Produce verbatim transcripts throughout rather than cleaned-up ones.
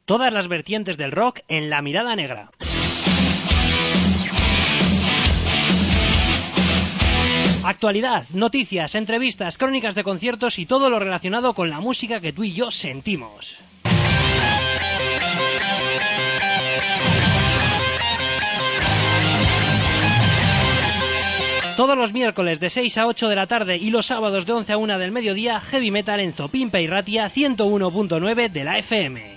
Todas las vertientes del rock en La Mirada Negra. Actualidad, noticias, entrevistas, crónicas de conciertos y todo lo relacionado con la música que tú y yo sentimos. Todos los miércoles de seis a ocho de la tarde y los sábados de once a una del mediodía, Heavy Metal en Zopimpa y Ratia ciento uno punto nueve de la F M.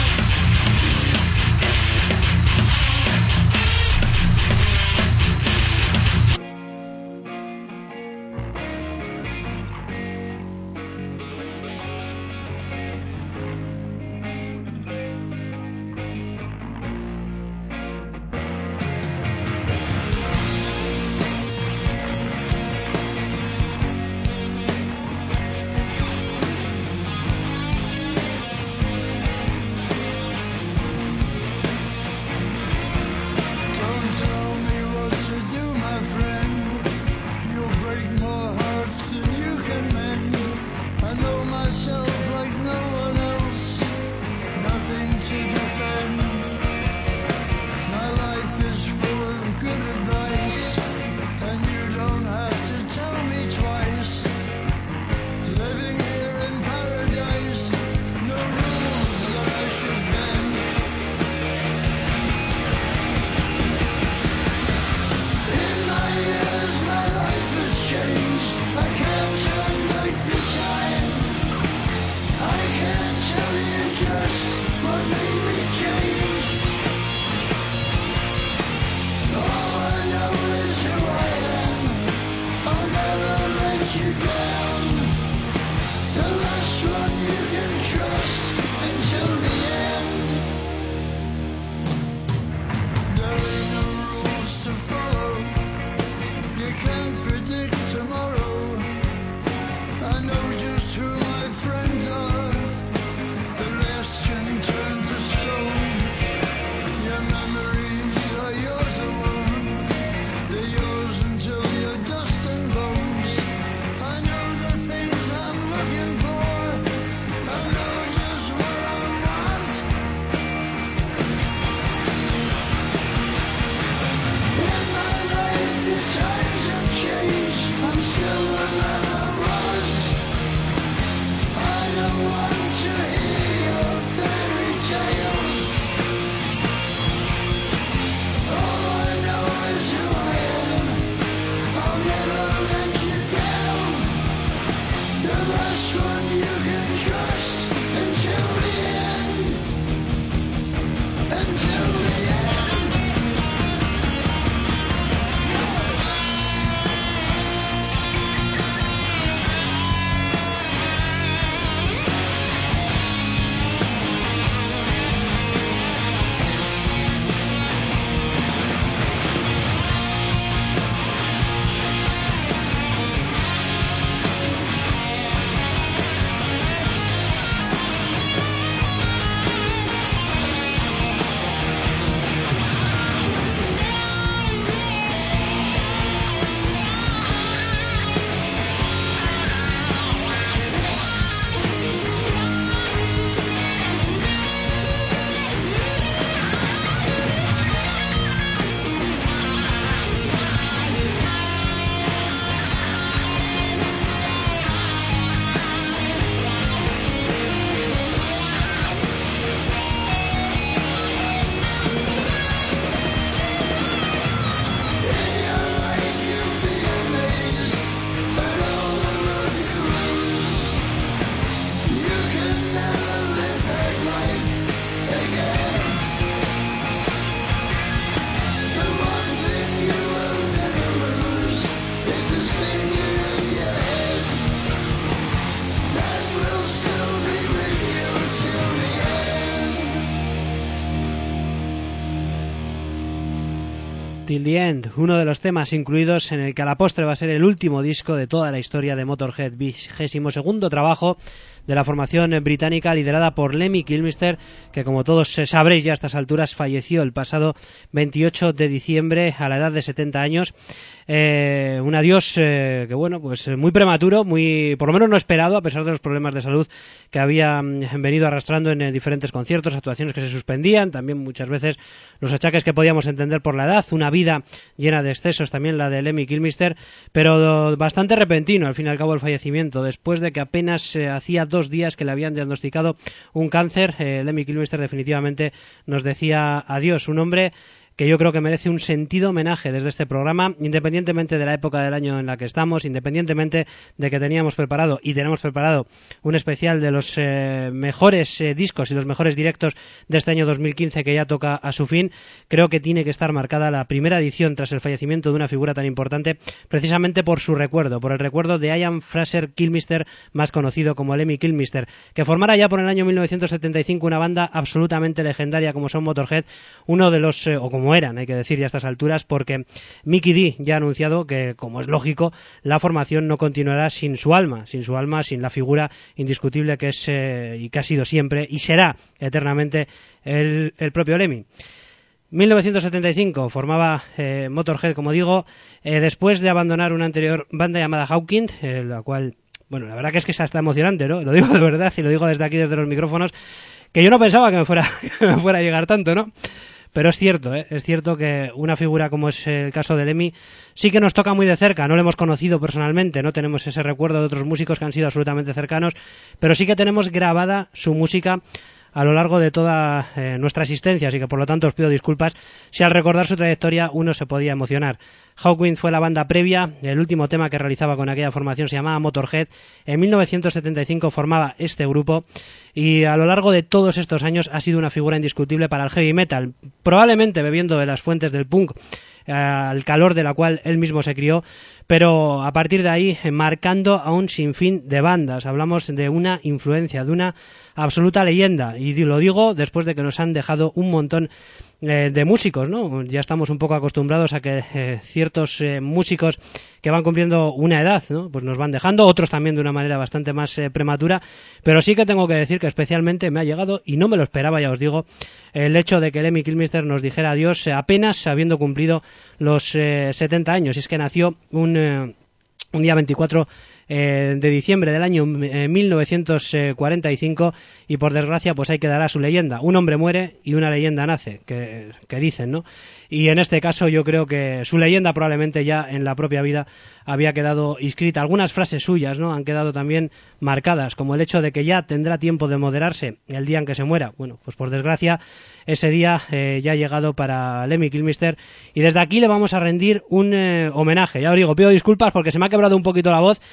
Till the End, uno de los temas incluidos en el que a la postre va a ser el último disco de toda la historia de Motorhead, vigésimo segundo trabajo de la formación británica liderada por Lemmy Kilmister, que como todos sabréis ya a estas alturas falleció el pasado veintiocho de diciembre a la edad de setenta años. Eh, un adiós eh, que bueno, pues muy prematuro, muy por lo menos no esperado, a pesar de los problemas de salud que había mm, venido arrastrando en eh, diferentes conciertos, actuaciones que se suspendían, también muchas veces los achaques que podíamos entender por la edad, una vida llena de excesos, también la de Lemmy Kilmister, pero bastante repentino al fin y al cabo el fallecimiento, después de que apenas eh, hacía dos días que le habían diagnosticado un cáncer. eh, Lemmy Kilmister definitivamente nos decía adiós, un hombre que yo creo que merece un sentido homenaje desde este programa, independientemente de la época del año en la que estamos, independientemente de que teníamos preparado y tenemos preparado un especial de los eh, mejores eh, discos y los mejores directos de este año dos mil quince que ya toca a su fin. Creo que tiene que estar marcada la primera edición tras el fallecimiento de una figura tan importante, precisamente por su recuerdo, por el recuerdo de Ian Fraser Kilmister, más conocido como Lemmy Kilmister, que formara ya por el año mil novecientos setenta y cinco una banda absolutamente legendaria como son Motorhead, uno de los, eh, o como como eran, hay que decir ya a estas alturas, porque Mikkey Dee ya ha anunciado que, como es lógico, la formación no continuará sin su alma, sin su alma, sin la figura indiscutible que es eh, y que ha sido siempre y será eternamente el, el propio Lemmy. mil novecientos setenta y cinco formaba eh, Motorhead, como digo, eh, después de abandonar una anterior banda llamada Hawkwind, eh, la cual, bueno, la verdad que es que es hasta emocionante, ¿no? Lo digo de verdad y lo digo desde aquí, desde los micrófonos, que yo no pensaba que me fuera, que me fuera a llegar tanto, ¿no? Pero es cierto, ¿eh? es cierto que una figura como es el caso de Lemmy sí que nos toca muy de cerca, no lo hemos conocido personalmente, no tenemos ese recuerdo de otros músicos que han sido absolutamente cercanos, pero sí que tenemos grabada su música a lo largo de toda eh, nuestra existencia, así que por lo tanto os pido disculpas si al recordar su trayectoria uno se podía emocionar. Hawkwind fue la banda previa, el último tema que realizaba con aquella formación se llamaba Motorhead. En mil novecientos setenta y cinco formaba este grupo y a lo largo de todos estos años ha sido una figura indiscutible para el heavy metal, probablemente bebiendo de las fuentes del punk, eh, al calor de la cual él mismo se crió, pero a partir de ahí eh, marcando a un sinfín de bandas. Hablamos de una influencia, de una absoluta leyenda, y lo digo después de que nos han dejado un montón eh, de músicos, ¿no? Ya estamos un poco acostumbrados a que eh, ciertos eh, músicos que van cumpliendo una edad, ¿no? Pues nos van dejando, otros también de una manera bastante más eh, prematura, pero sí que tengo que decir que especialmente me ha llegado, y no me lo esperaba, ya os digo, el hecho de que Lemmy Kilmister nos dijera adiós eh, apenas habiendo cumplido los eh, setenta años, y es que nació un, eh, un día veinticuatro Eh, de diciembre del año eh, mil novecientos cuarenta y cinco, y por desgracia pues ahí quedará su leyenda. Un hombre muere y una leyenda nace, que, que dicen, ¿no? Y en este caso yo creo que su leyenda probablemente ya en la propia vida había quedado inscrita. Algunas frases suyas, ¿no?, han quedado también marcadas, como el hecho de que ya tendrá tiempo de moderarse el día en que se muera. Bueno, pues por desgracia ese día eh, ya ha llegado para Lemmy Kilmister, y desde aquí le vamos a rendir un eh, homenaje. Ya os digo, pido disculpas porque se me ha quebrado un poquito la voz,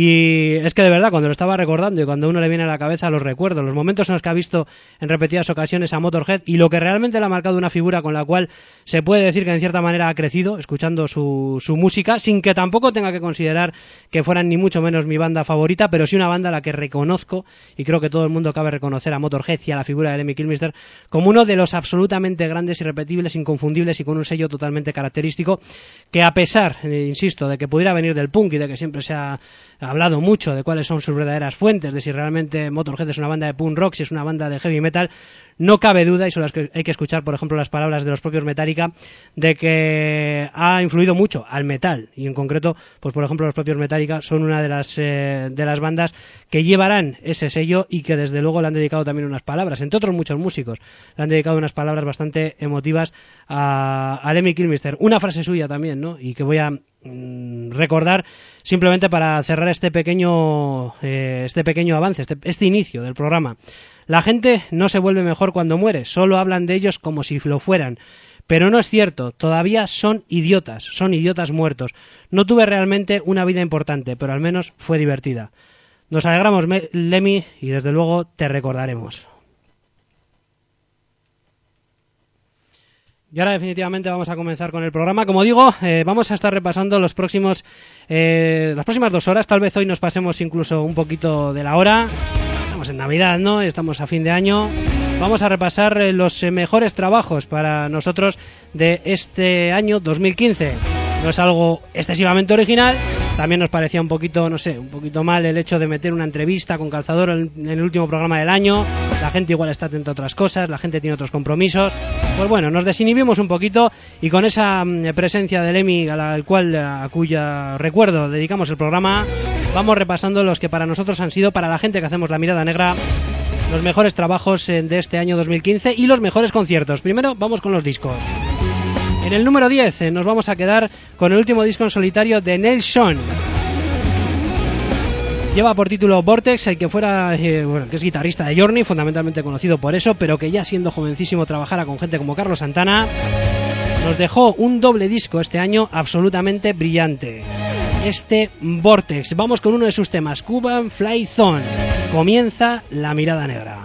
y es que de verdad cuando lo estaba recordando y cuando uno le viene a la cabeza los recuerdos, los momentos en los que ha visto en repetidas ocasiones a Motorhead y lo que realmente le ha marcado una figura con la cual se puede decir que en cierta manera ha crecido escuchando su, su música, sin que tampoco tenga que considerar que fueran ni mucho menos mi banda favorita, pero sí una banda a la que reconozco, y creo que todo el mundo cabe reconocer a Motorhead y a la figura de Lemmy Kilmister como uno de los absolutamente grandes, irrepetibles, inconfundibles y con un sello totalmente característico, que a pesar, eh, insisto, de que pudiera venir del punk y de que siempre se ha hablado mucho de cuáles son sus verdaderas fuentes, de si realmente Motorhead es una banda de punk rock, si es una banda de heavy metal, no cabe duda, y solo hay que escuchar, por ejemplo, las palabras de los propios Metallica, de que ha influido mucho al metal, y en concreto, pues por ejemplo, los propios Metallica son una de las eh, de las bandas que llevarán ese sello y que desde luego le han dedicado también unas palabras, entre otros muchos músicos, le han dedicado unas palabras bastante emotivas a, a Lemmy Kilmister. Una frase suya también, ¿no?, y que voy a mm, recordar simplemente para cerrar este pequeño eh, este pequeño avance, este, este inicio del programa. La gente no se vuelve mejor cuando muere, solo hablan de ellos como si lo fueran. Pero no es cierto, todavía son idiotas, son idiotas muertos. No tuve realmente una vida importante, pero al menos fue divertida. Nos alegramos, Lemmy, y desde luego te recordaremos. Y ahora definitivamente vamos a comenzar con el programa. Como digo, eh, vamos a estar repasando los próximos, eh, las próximas dos horas. Tal vez hoy nos pasemos incluso un poquito de la hora. Estamos en Navidad, ¿no? Estamos a fin de año. Vamos a repasar eh, los eh, mejores trabajos para nosotros de este año dos mil quince. No es algo excesivamente original, También nos parecía un poquito, no sé, un poquito mal el hecho de meter una entrevista con Calzador en, en el último programa del año. La gente igual está atenta a otras cosas, la gente tiene otros compromisos. Pues bueno, nos desinhibimos un poquito y con esa mm, presencia de Lemmy, a la, al cual, a cuya recuerdo dedicamos el programa, vamos repasando los que para nosotros han sido, para la gente que hacemos La Mirada Negra, los mejores trabajos eh, de este año dos mil quince y los mejores conciertos. Primero vamos con los discos. En el número diez eh, nos vamos a quedar con el último disco en solitario de Neil Schon. Lleva por título Vortex, el que fuera, eh, bueno, que es guitarrista de Journey, fundamentalmente conocido por eso, pero que ya siendo jovencísimo trabajara con gente como Carlos Santana. Nos dejó un doble disco este año absolutamente brillante. Este Vortex. Vamos con uno de sus temas, Cuban Fly Zone. Comienza La Mirada Negra.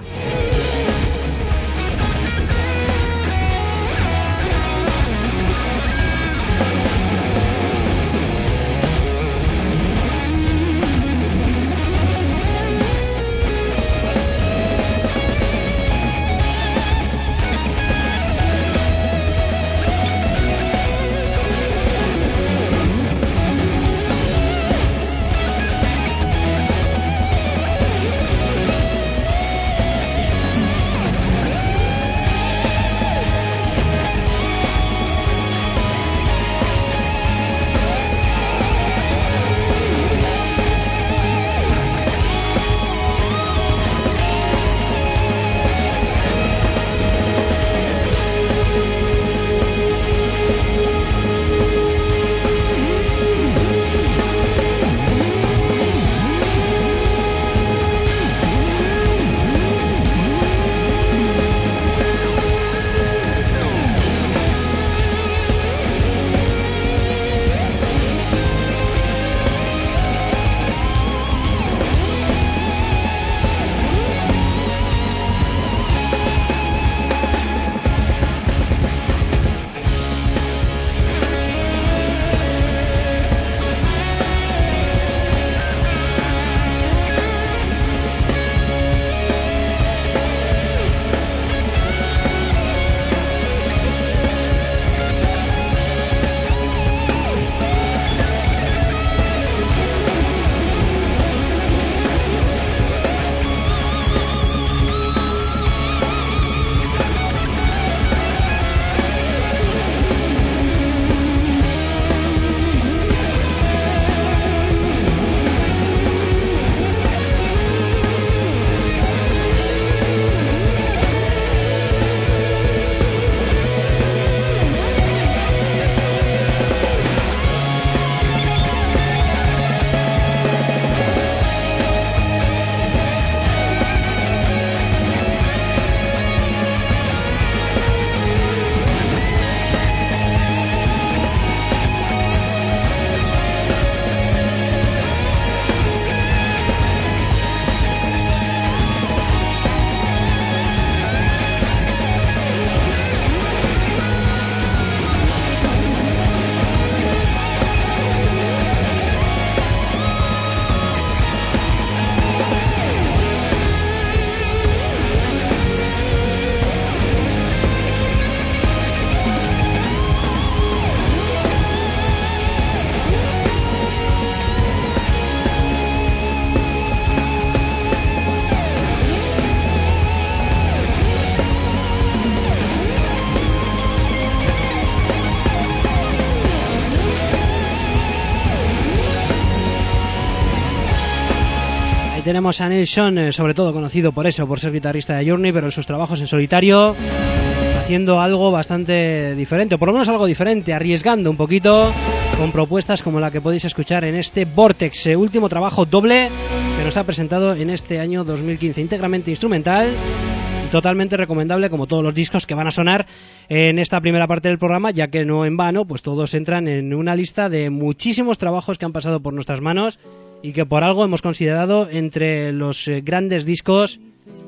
Tenemos a Neil Schon, eh, sobre todo conocido por eso, por ser guitarrista de Journey, pero en sus trabajos en solitario haciendo algo bastante diferente, o por lo menos algo diferente, arriesgando un poquito con propuestas como la que podéis escuchar en este Vortex, eh, último trabajo doble que nos ha presentado en este año dos mil quince, íntegramente instrumental y totalmente recomendable, como todos los discos que van a sonar en esta primera parte del programa, ya que no en vano, pues todos entran en una lista de muchísimos trabajos que han pasado por nuestras manos y que por algo hemos considerado entre los eh, grandes discos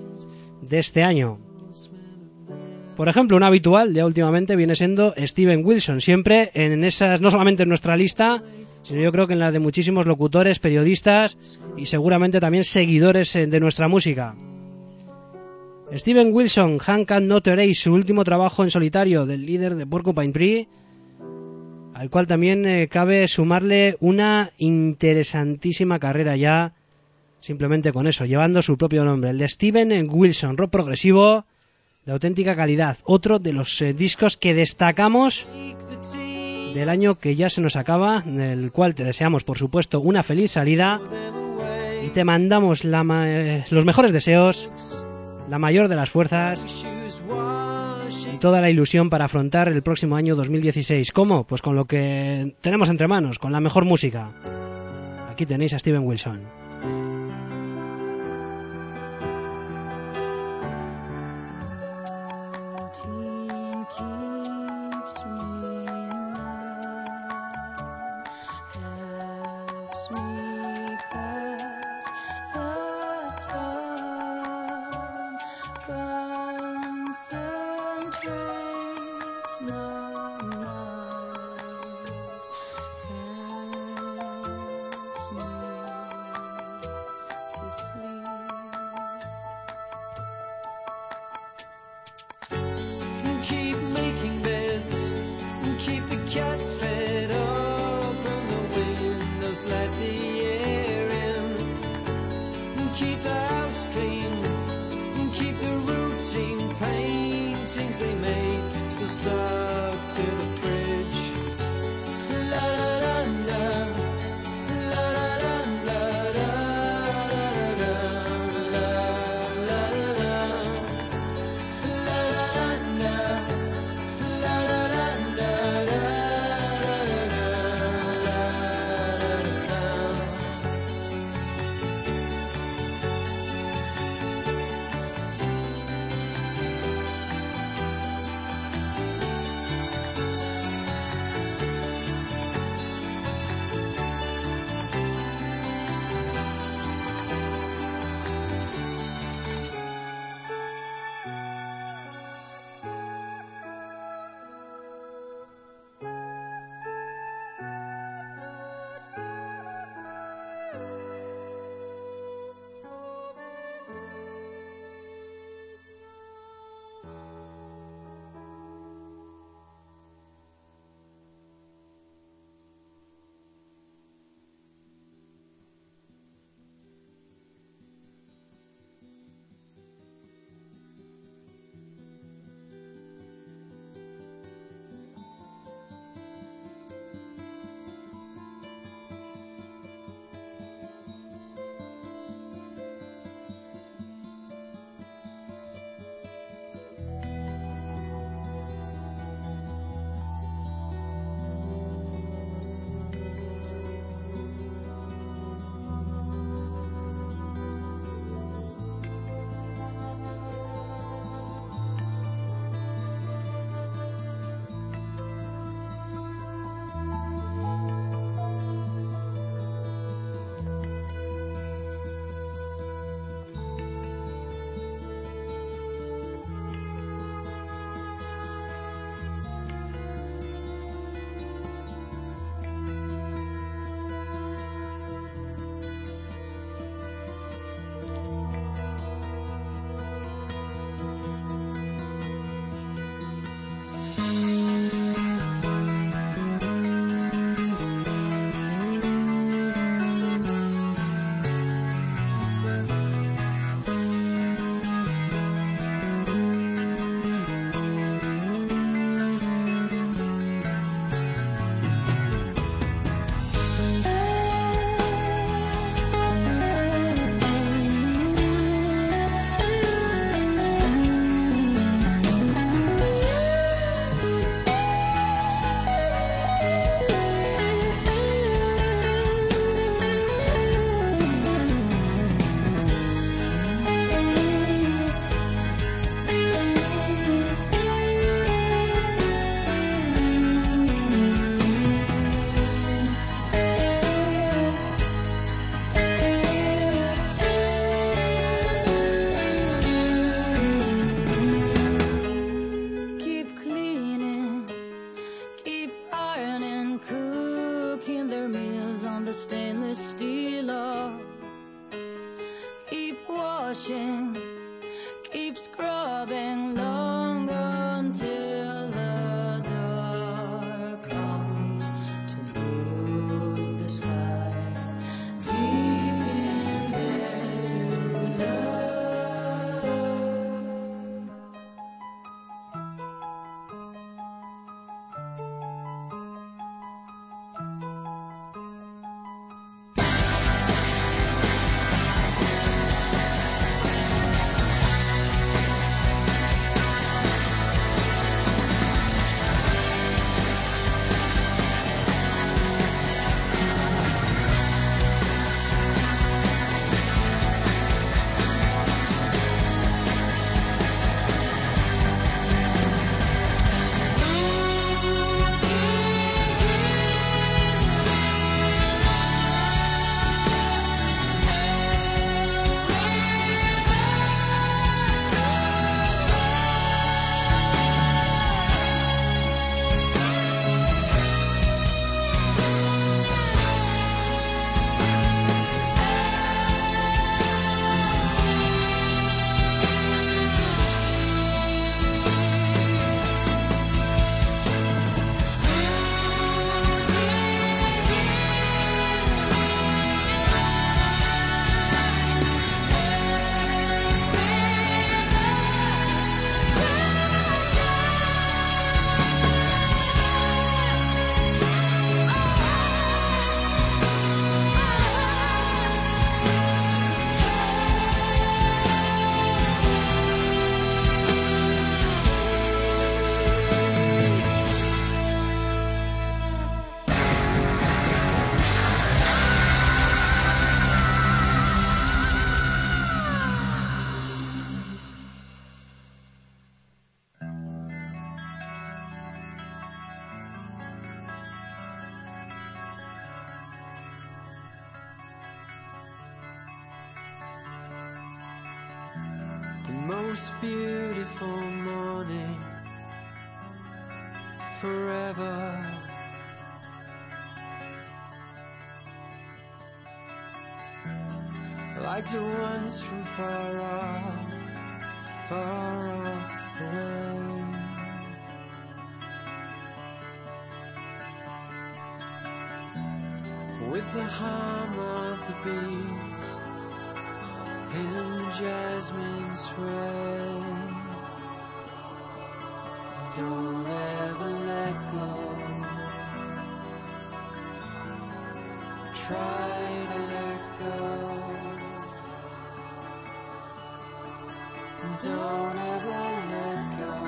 de este año. Por ejemplo, un habitual de últimamente viene siendo Steven Wilson, siempre en esas, no solamente en nuestra lista, sino yo creo que en la de muchísimos locutores, periodistas y seguramente también seguidores de nuestra música. Steven Wilson, Hand Can Not Erase, su último trabajo en solitario del líder de Porcupine Tree, al cual también eh, cabe sumarle una interesantísima carrera ya, simplemente con eso, llevando su propio nombre, el de Steven Wilson, rock progresivo de auténtica calidad, otro de los eh, discos que destacamos del año que ya se nos acaba, del cual te deseamos, por supuesto, una feliz salida y te mandamos la ma- eh, los mejores deseos, la mayor de las fuerzas y toda la ilusión para afrontar el próximo año dos mil dieciséis. ¿Cómo? Pues con lo que tenemos entre manos, con la mejor música. Aquí tenéis a Steven Wilson. washing, keep scrubbing long until the dark comes. most beautiful morning forever. Like the ones from far off, far off away. With the hum of the bees in jasmine sway. Don't ever let go. Try to let go. Don't ever let go.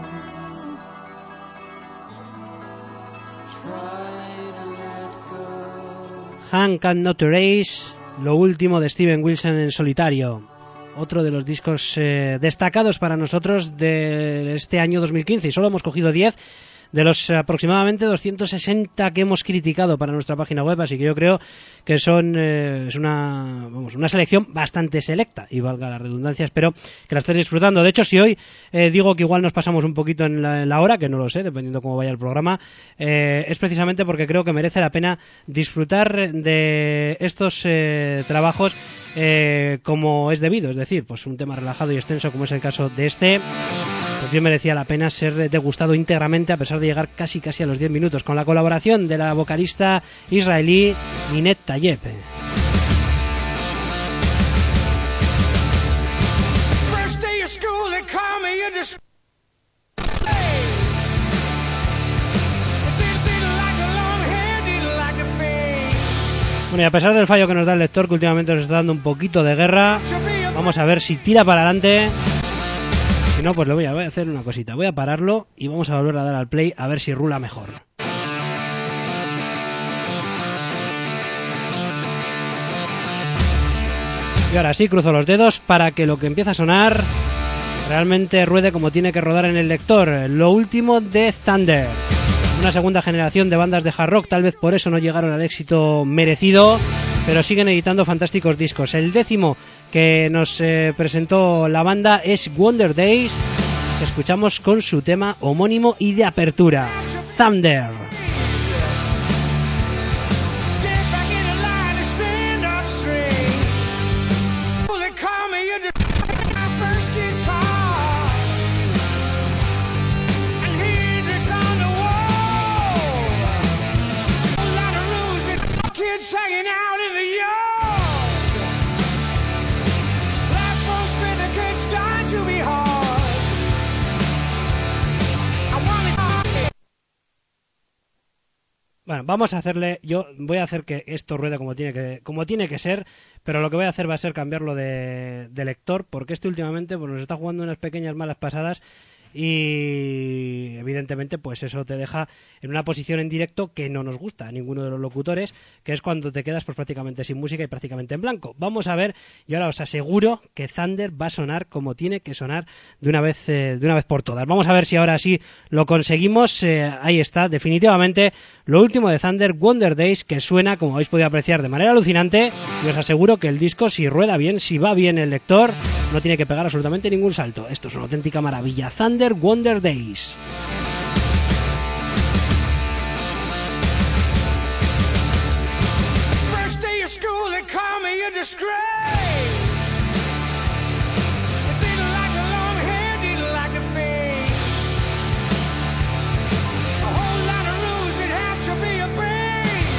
Try to let go. Hand Cannot Erase, lo último de Steven Wilson en solitario. Otro de los discos eh, destacados para nosotros de este año dos mil quince, y solo hemos cogido diez de los aproximadamente doscientos sesenta que hemos criticado para nuestra página web, así que yo creo que son eh, es una vamos una selección bastante selecta, y valga la redundancia, espero que la estés disfrutando. De hecho, si hoy eh, digo que igual nos pasamos un poquito en la, en la hora, que no lo sé, dependiendo cómo vaya el programa, eh, es precisamente porque creo que merece la pena disfrutar de estos eh, trabajos eh, como es debido, es decir, pues un tema relajado y extenso como es el caso de este. Pues bien merecía la pena ser degustado íntegramente, a pesar de llegar casi casi a los diez minutos, con la colaboración de la vocalista israelí Ninette Tayeb. Bueno, y a pesar del fallo que nos da el lector, que últimamente nos está dando un poquito de guerra, vamos a ver si tira para adelante. Si no, pues le voy a, voy a hacer una cosita. Voy a pararlo y vamos a volver a dar al play a ver si rula mejor. Y ahora sí, cruzo los dedos para que lo que empieza a sonar realmente ruede como tiene que rodar en el lector. Lo último de Thunder. Una segunda generación de bandas de hard rock, tal vez por eso no llegaron al éxito merecido, pero siguen editando fantásticos discos. El décimo que nos eh, presentó la banda es Wonder Days, que escuchamos con su tema homónimo y de apertura, Thunder. Hanging out in the yard. Black folks with the kids going to be hard. I wanna... Bueno, vamos a hacerle, yo voy a hacer que esto ruede como tiene que, como tiene que ser, pero lo que voy a hacer va a ser cambiarlo de, de lector, porque este últimamente pues, nos está jugando unas pequeñas malas pasadas. Y evidentemente pues eso te deja en una posición en directo que no nos gusta a ninguno de los locutores, que es cuando te quedas pues prácticamente sin música y prácticamente en blanco. Vamos a ver, y ahora os aseguro que Thunder va a sonar como tiene que sonar de una vez eh, de una vez por todas. Vamos a ver si ahora sí lo conseguimos. Eh, ahí está, definitivamente lo último de Thunder, Wonder Days, que suena, como habéis podido apreciar, de manera alucinante, y os aseguro que el disco, si rueda bien, si va bien el lector, no tiene que pegar absolutamente ningún salto. Esto es una auténtica maravilla. Thunder, Wonder Days. First day of school, they call me a disgrace. They didn't like the long hair, didn't like the face. A whole lot of rules that have to be obeyed.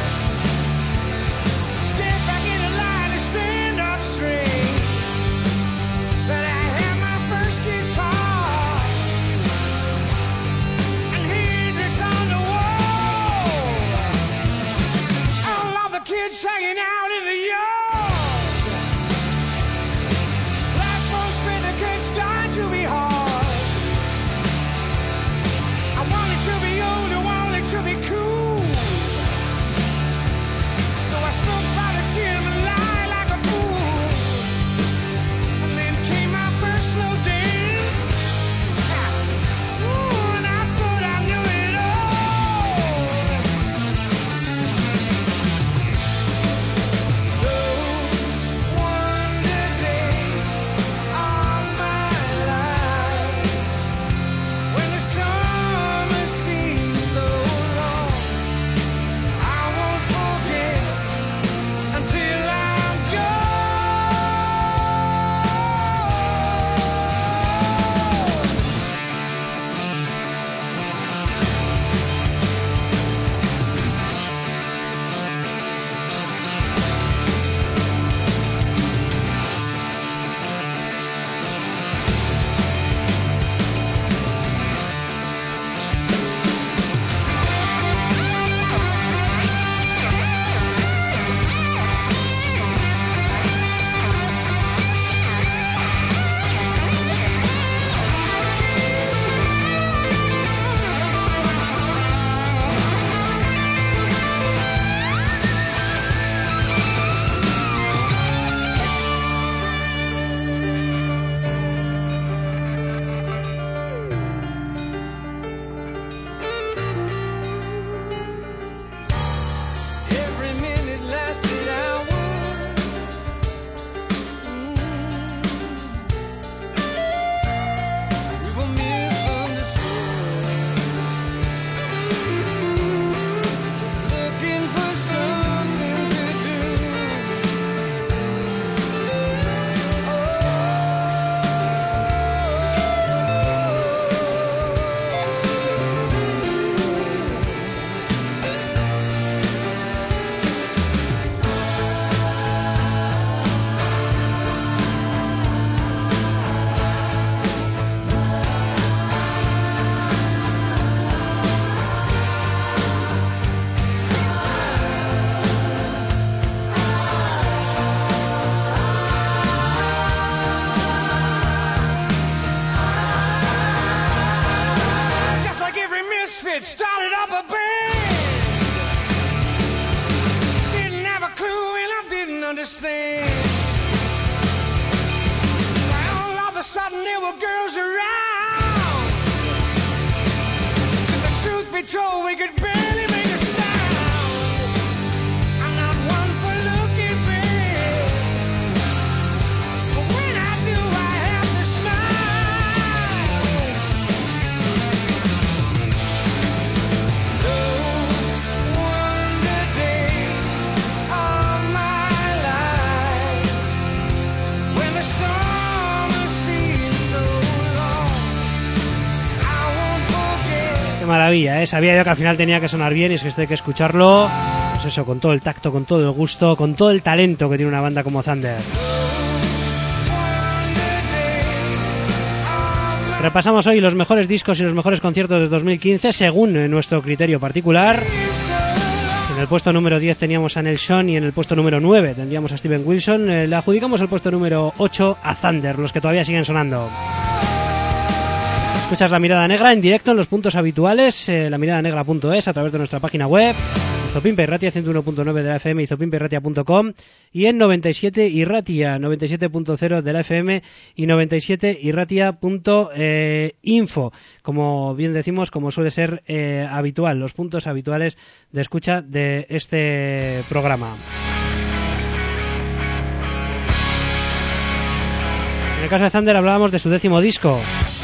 Get back in the line and stand up straight. But I had my first guitar and Hendrix on the wall. All of the kids hanging out in the yard. misfit started up a band. Didn't have a clue and I didn't understand. Well, all of a sudden there were girls around. And the truth be told, we could barely make a sound. I'm not one for looking back, but when I do, I have to smile. Those wonder days of my life, when the summer seemed so long, I won't forget. Qué maravilla, ¿eh? Sabía yo que al final tenía que sonar bien y es que esto hay que escucharlo, pues eso, con todo el tacto, con todo el gusto, con todo el talento que tiene una banda como Thunder. Repasamos hoy los mejores discos y los mejores conciertos de dos mil quince según nuestro criterio particular. En el puesto número diez teníamos a Neil Schon y en el puesto número nueve tendríamos a Steven Wilson. Eh, le adjudicamos el puesto número ocho a Thunder, los que todavía siguen sonando. Escuchas La Mirada Negra en directo en los puntos habituales, eh, lamiradanegra punto es, a través de nuestra página web, Zopimpe Irratia ciento uno punto nueve de la F M y zopimpe irratia punto com, y en noventa y siete Irratia, noventa y siete punto cero de la F M y noventa y siete irratia punto info. Como bien decimos, como suele ser eh, habitual, los puntos habituales de escucha de este programa. En el caso de Thunder hablábamos de su décimo disco.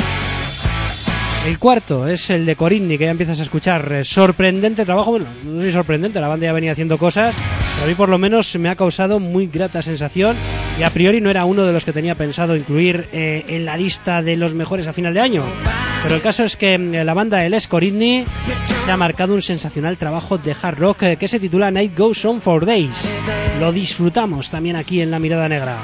El cuarto es el de Corinne, que ya empiezas a escuchar. Eh, sorprendente trabajo, bueno, no es sorprendente, la banda ya venía haciendo cosas, pero a mí por lo menos me ha causado muy grata sensación y a priori no era uno de los que tenía pensado incluir eh, en la lista de los mejores a final de año. Pero el caso es que eh, la banda de Les Corinne se ha marcado un sensacional trabajo de hard rock eh, que se titula Night Goes On for Days. Lo disfrutamos también aquí en La Mirada Negra.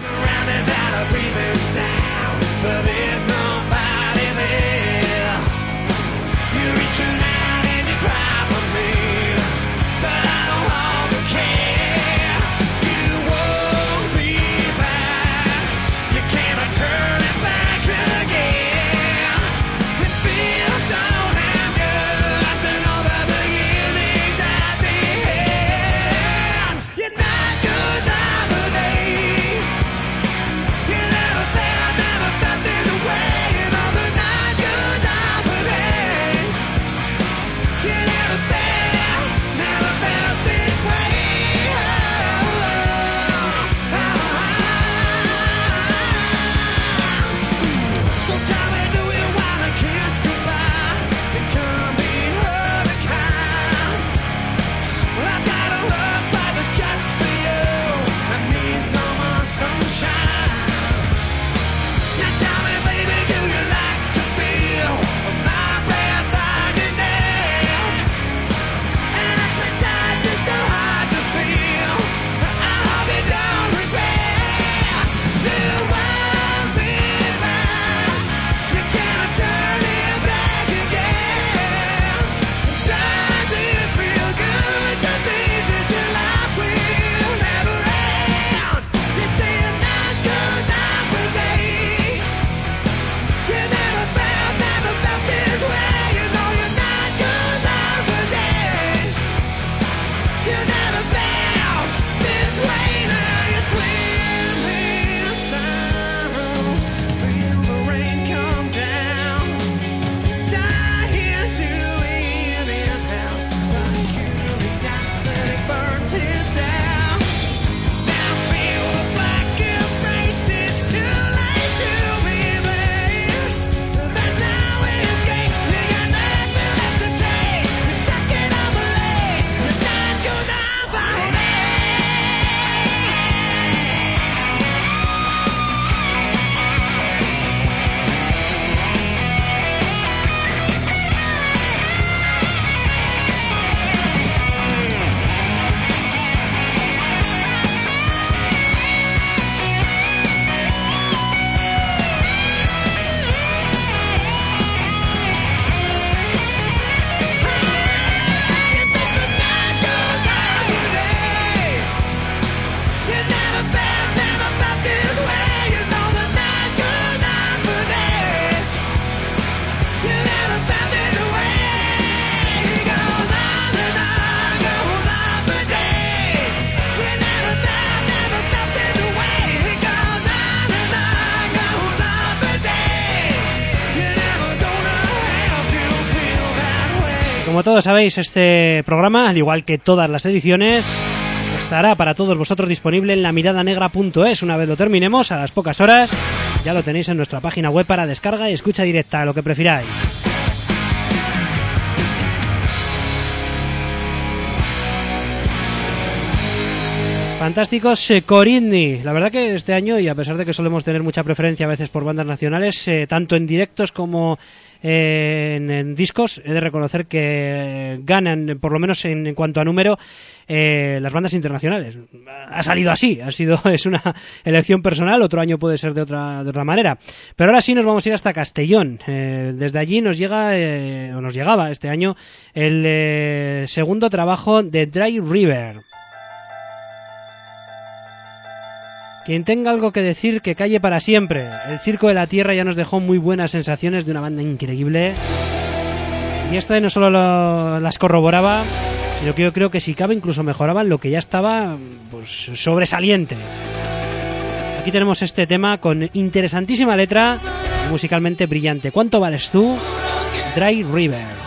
Como todos sabéis, este programa, al igual que todas las ediciones, estará para todos vosotros disponible en la mirada negra punto es. Una vez lo terminemos, a las pocas horas, ya lo tenéis en nuestra página web para descarga y escucha directa, lo que prefiráis. Fantásticos eh, Corinni. La verdad que este año, y a pesar de que solemos tener mucha preferencia a veces por bandas nacionales, eh, tanto en directos como eh, en, en discos, he de reconocer que ganan, por lo menos en, en cuanto a número, eh, las bandas internacionales. Ha salido así, ha sido es una elección personal, otro año puede ser de otra de otra manera. Pero ahora sí nos vamos a ir hasta Castellón. Eh, desde allí nos llega, eh, o nos llegaba este año, el eh, segundo trabajo de Dry River. Quien tenga algo que decir, que calle para siempre. El Circo de la Tierra ya nos dejó muy buenas sensaciones de una banda increíble. Y esta no solo lo, las corroboraba, sino que yo creo que si cabe incluso mejoraban lo que ya estaba pues sobresaliente. Aquí tenemos este tema con interesantísima letra y musicalmente brillante. ¿Cuánto vales tú? Dry River.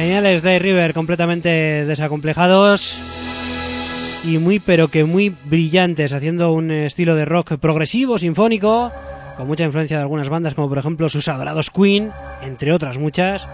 Geniales, Dry River, completamente desacomplejados y muy pero que muy brillantes, haciendo un estilo de rock progresivo, sinfónico, con mucha influencia de algunas bandas como por ejemplo sus adorados Queen, entre otras muchas,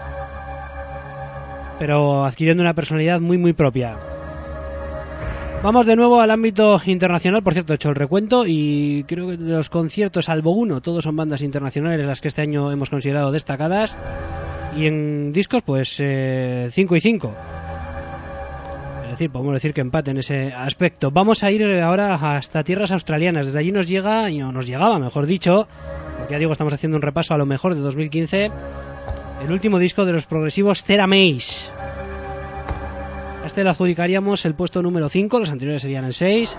pero adquiriendo una personalidad muy muy propia. Vamos de nuevo al ámbito internacional. Por cierto, he hecho el recuento y creo que de los conciertos, salvo uno, todos son bandas internacionales las que este año hemos considerado destacadas. Y en discos, pues cinco y cinco. Es decir, podemos decir que empate en ese aspecto. Vamos a ir ahora hasta tierras australianas. Desde allí nos llega, o nos llegaba, mejor dicho, porque ya digo, estamos haciendo un repaso a lo mejor de dos mil quince, el último disco de los progresivos Thera Mace. A este le adjudicaríamos el puesto número cinco, los anteriores serían el seis.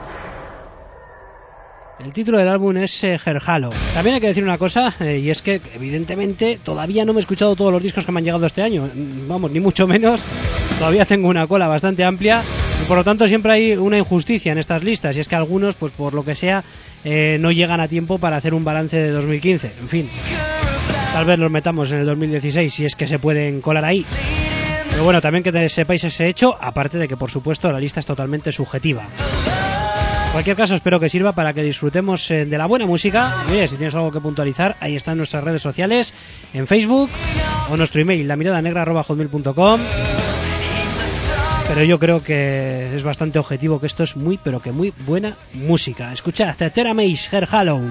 El título del álbum es eh, Her Halo. También hay que decir una cosa, eh, y es que evidentemente todavía no me he escuchado todos los discos que me han llegado este año. Vamos, ni mucho menos. Todavía tengo una cola bastante amplia y por lo tanto siempre hay una injusticia en estas listas, y es que algunos, pues por lo que sea, eh, no llegan a tiempo para hacer un balance de dos mil quince. En fin, tal vez los metamos en el dos mil dieciséis si es que se pueden colar ahí. Pero bueno, también que sepáis ese hecho, aparte de que por supuesto la lista es totalmente subjetiva. En cualquier caso, espero que sirva para que disfrutemos de la buena música. Y oye, si tienes algo que puntualizar, ahí están nuestras redes sociales, en Facebook o nuestro email, la mirada negra arroba hotmail punto com. Pero yo creo que es bastante objetivo que esto es muy, pero que muy buena música. Escuchad, Thera Mace, Her Halo.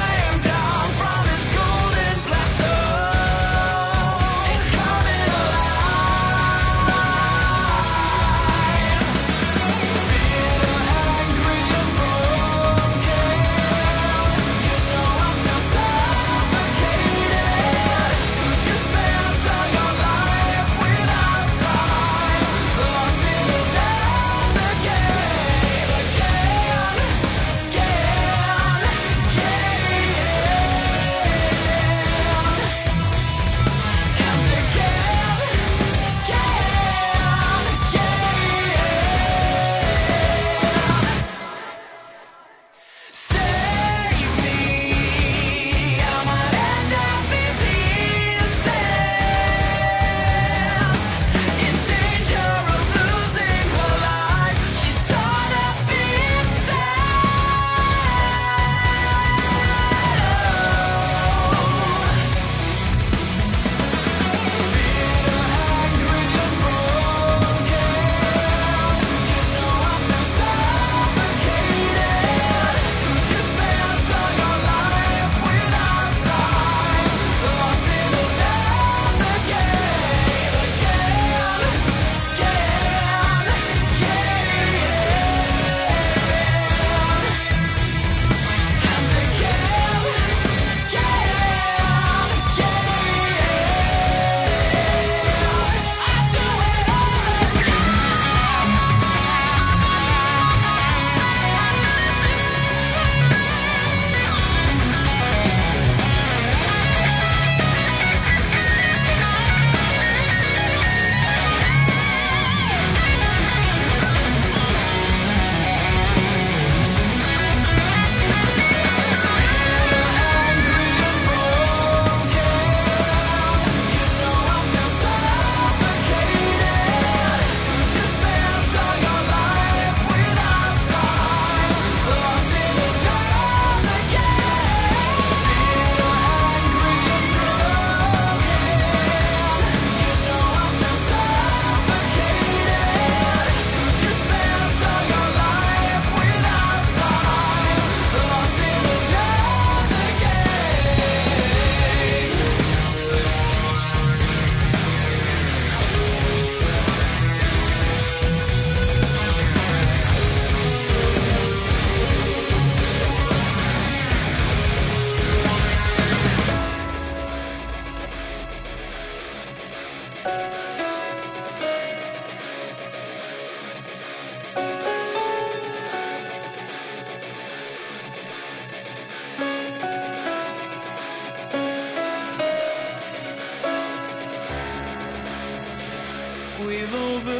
We've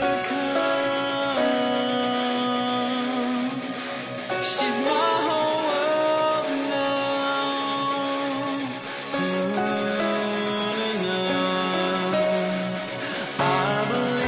overcome. She's my whole world now. Soon enough, I believe.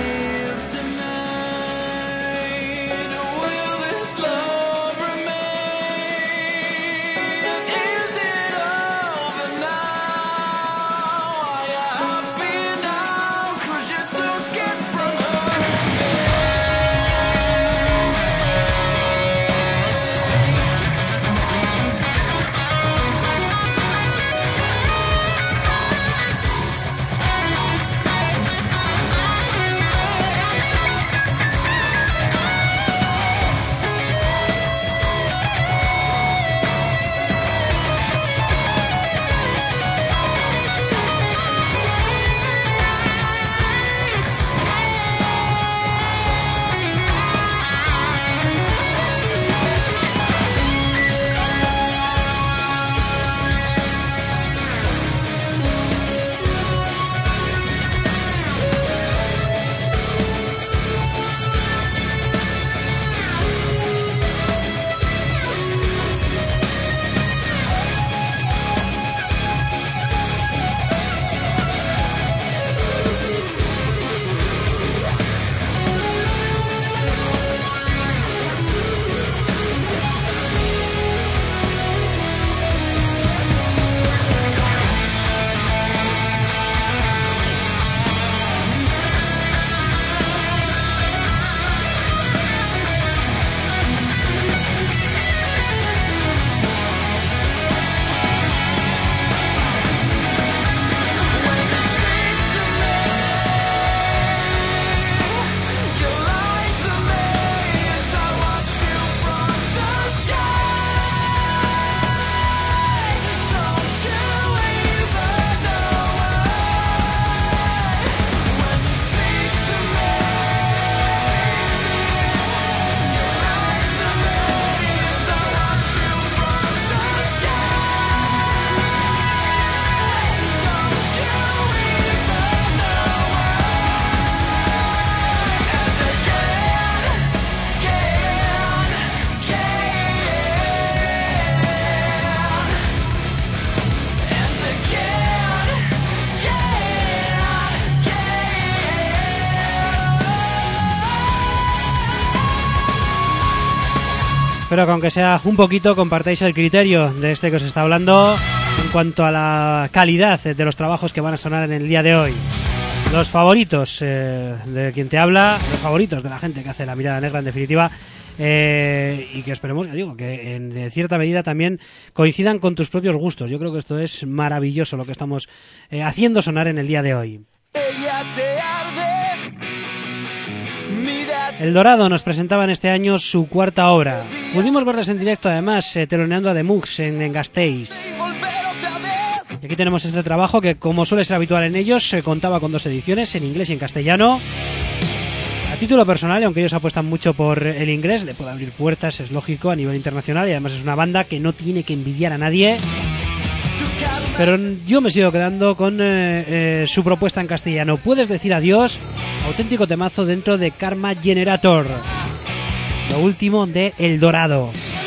espero que aunque sea un poquito compartáis el criterio de este que os está hablando en cuanto a la calidad de los trabajos que van a sonar en el día de hoy. Los favoritos eh, de quien te habla, los favoritos de la gente que hace La Mirada Negra, en definitiva, eh, y que esperemos, ya digo, que en cierta medida también coincidan con tus propios gustos. Yo creo que esto es maravilloso lo que estamos eh, haciendo sonar en el día de hoy. Ella te arde. Mírate. El Dorado nos presentaba en este año su cuarta obra. Pudimos verles en directo, además, eh, teloneando a The Mugs en, en Gasteiz. Y volver otra vez. Y aquí tenemos este trabajo que, como suele ser habitual en ellos, se contaba con dos ediciones, en inglés y en castellano. A título personal, y aunque ellos apuestan mucho por el inglés, le puede abrir puertas, es lógico, a nivel internacional, y además es una banda que no tiene que envidiar a nadie. Pero yo me sigo quedando con eh, eh, su propuesta en castellano. Puedes decir adiós, auténtico temazo dentro de Karma Generator. Lo último de El Dorado.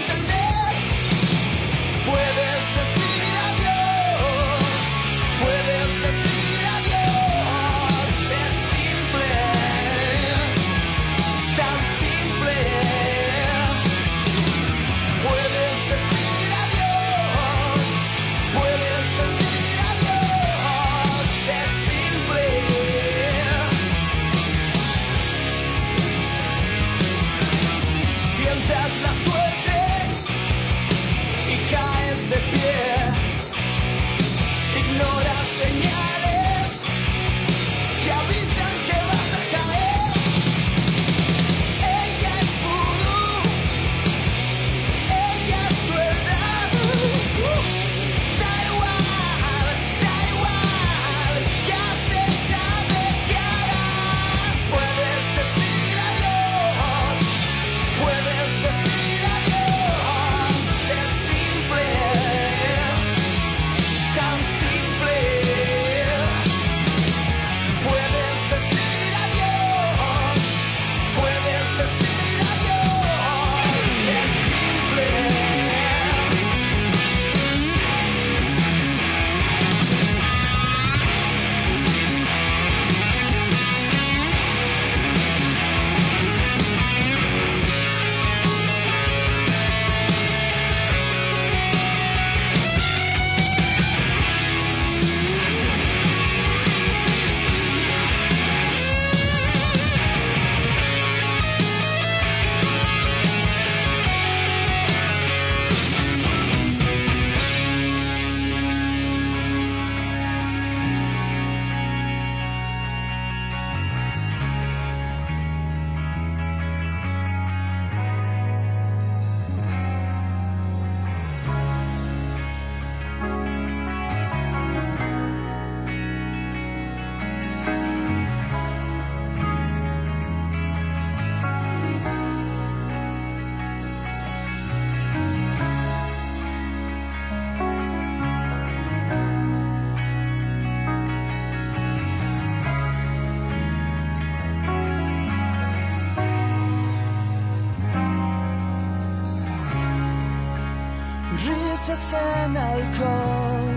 Risas en alcohol,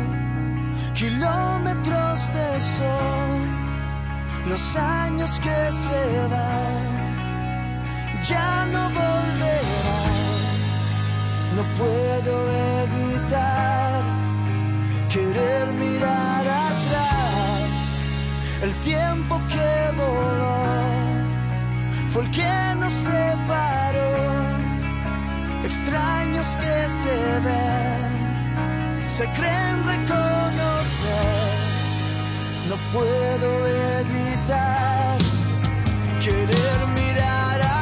kilómetros de sol, los años que se van, ya no volverán. No puedo evitar querer mirar atrás. El tiempo que voló fue el que nos separó. Extraños que se ven, se creen reconocer. No puedo evitar querer mirar atrás.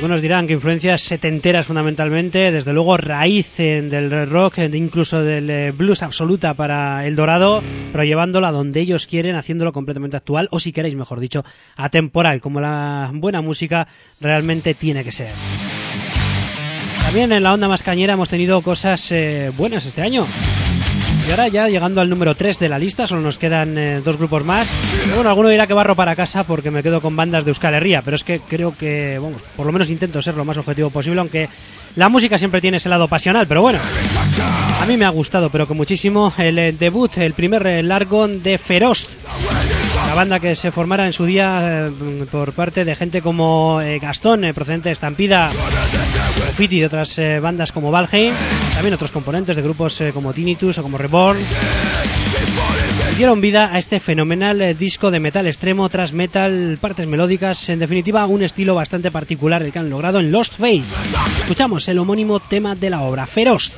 Algunos dirán que influencias setenteras fundamentalmente, desde luego raíz eh, del rock, eh, incluso del eh, blues absoluta para El Dorado, pero llevándola donde ellos quieren, haciéndolo completamente actual, o si queréis, mejor dicho, atemporal, como la buena música realmente tiene que ser. También en la onda más cañera hemos tenido cosas eh, buenas este año. Y ahora ya llegando al número tres de la lista, solo nos quedan eh, dos grupos más. Y bueno, alguno dirá que barro para casa porque me quedo con bandas de Euskal Herria, pero es que creo que, vamos, por lo menos intento ser lo más objetivo posible, aunque la música siempre tiene ese lado pasional, pero bueno, a mí me ha gustado, pero que muchísimo, el eh, debut, el primer eh, largo de Feroz. La banda que se formara en su día eh, por parte de gente como eh, Gastón, eh, procedente de Estampida, Fiti, de otras eh, bandas como Valheim, también otros componentes de grupos eh, como Tinnitus o como Reborn, dieron vida a este fenomenal eh, disco de metal extremo, thrash metal, partes melódicas, en definitiva un estilo bastante particular el que han logrado en Lost Faith. Escuchamos el homónimo tema de la obra, Feroz.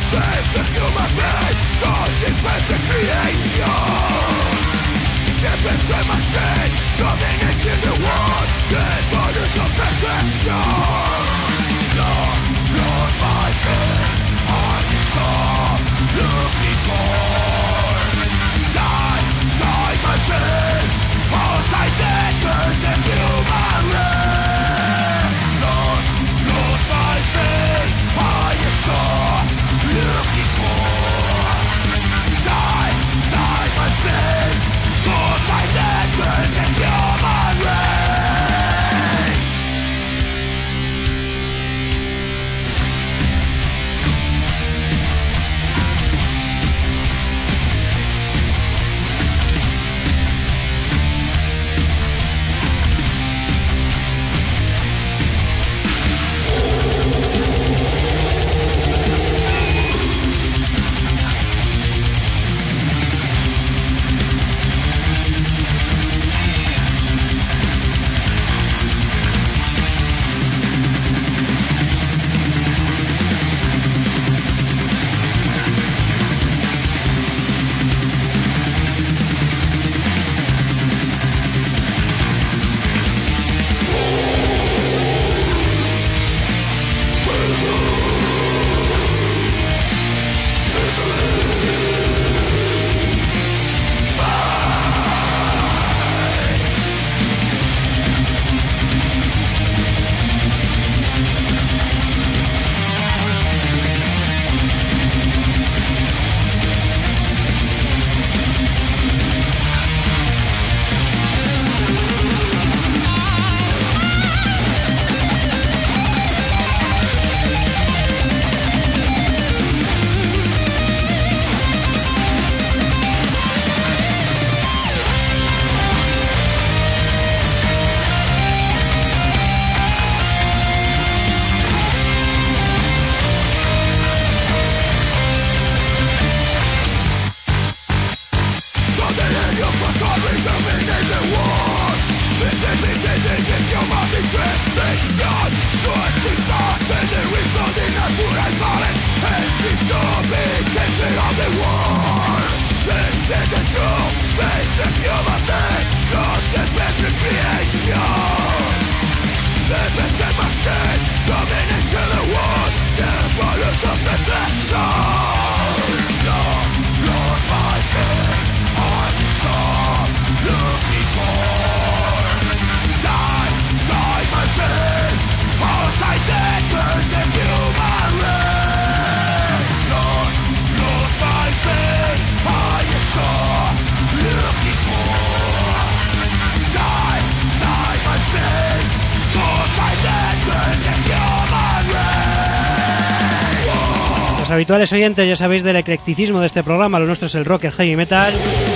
Habituales oyentes, ya sabéis del eclecticismo de este programa, lo nuestro es el rock, el heavy metal,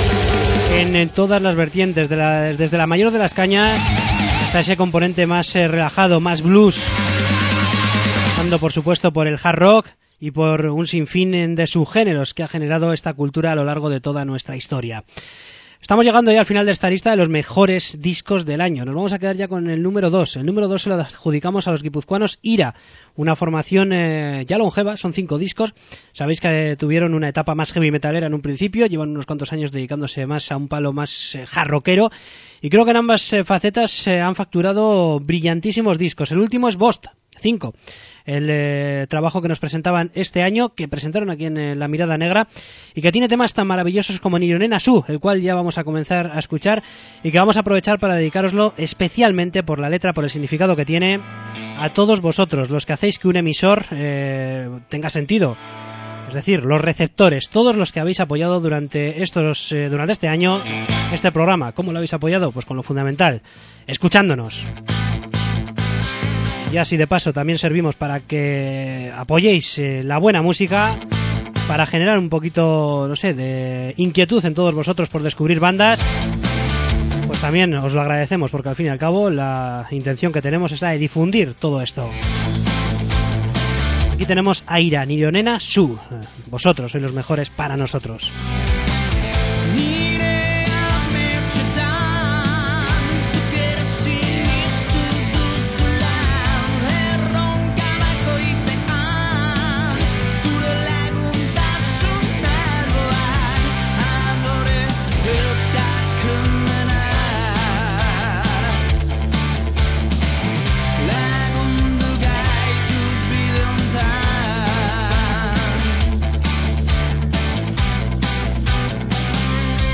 en, en todas las vertientes, de la, desde la mayor de las cañas hasta ese componente más eh, relajado, más blues, pasando por supuesto por el hard rock y por un sinfín de subgéneros que ha generado esta cultura a lo largo de toda nuestra historia. Estamos llegando ya al final de esta lista de los mejores discos del año. Nos vamos a quedar ya con el número dos. El número dos se lo adjudicamos a los guipuzcoanos Ira, una formación eh, ya longeva, son cinco discos. Sabéis que eh, tuvieron una etapa más heavy metalera en un principio, llevan unos cuantos años dedicándose más a un palo más eh, hard rockero, y creo que en ambas eh, facetas eh, han facturado brillantísimos discos. El último es Bost, cinco. El eh, trabajo que nos presentaban este año, que presentaron aquí en eh, La Mirada Negra, y que tiene temas tan maravillosos como Nirionena Su, el cual ya vamos a comenzar a escuchar y que vamos a aprovechar para dedicároslo especialmente por la letra, por el significado que tiene, a todos vosotros, los que hacéis que un emisor eh, tenga sentido. Es decir, los receptores, todos los que habéis apoyado durante estos eh, durante este año este programa. ¿Cómo lo habéis apoyado? Pues con lo fundamental, escuchándonos. Y así de paso también servimos para que apoyéis eh, la buena música, para generar un poquito, no sé, de inquietud en todos vosotros por descubrir bandas. Pues también os lo agradecemos, porque al fin y al cabo la intención que tenemos es la de difundir todo esto. Aquí tenemos a Ira, Nirionena Su. Vosotros sois los mejores para nosotros. Time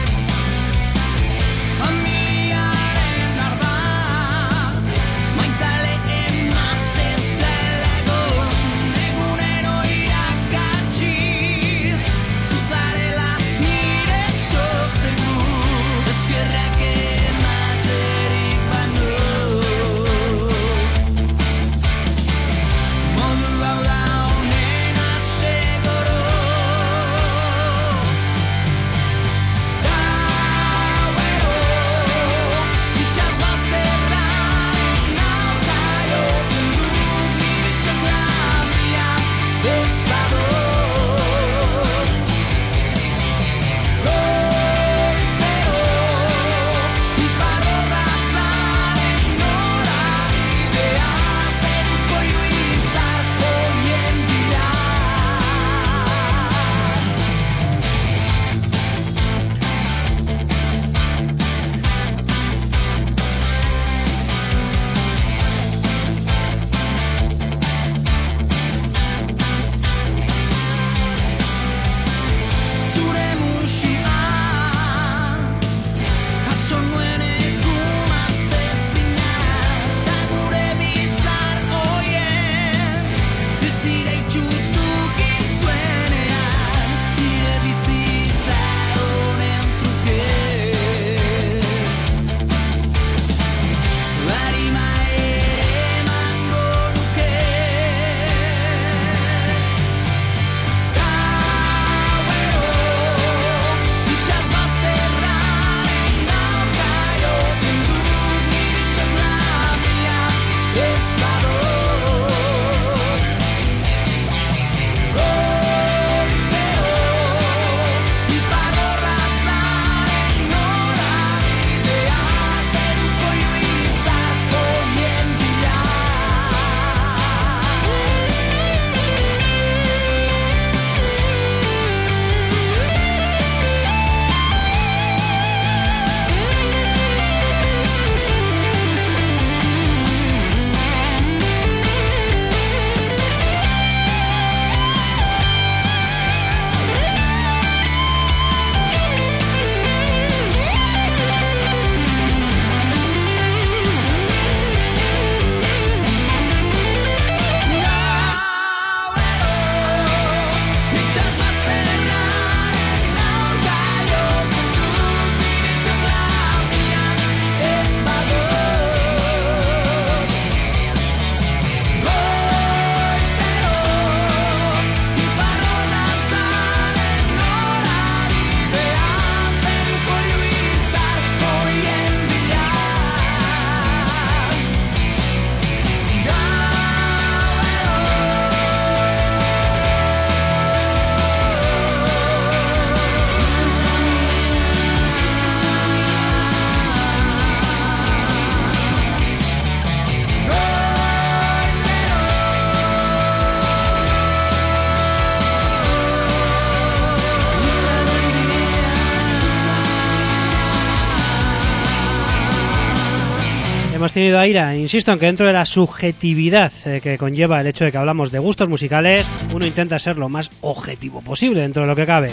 Hemos tenido a Ira, insisto en que dentro de la subjetividad eh, que conlleva el hecho de que hablamos de gustos musicales, uno intenta ser lo más objetivo posible dentro de lo que cabe.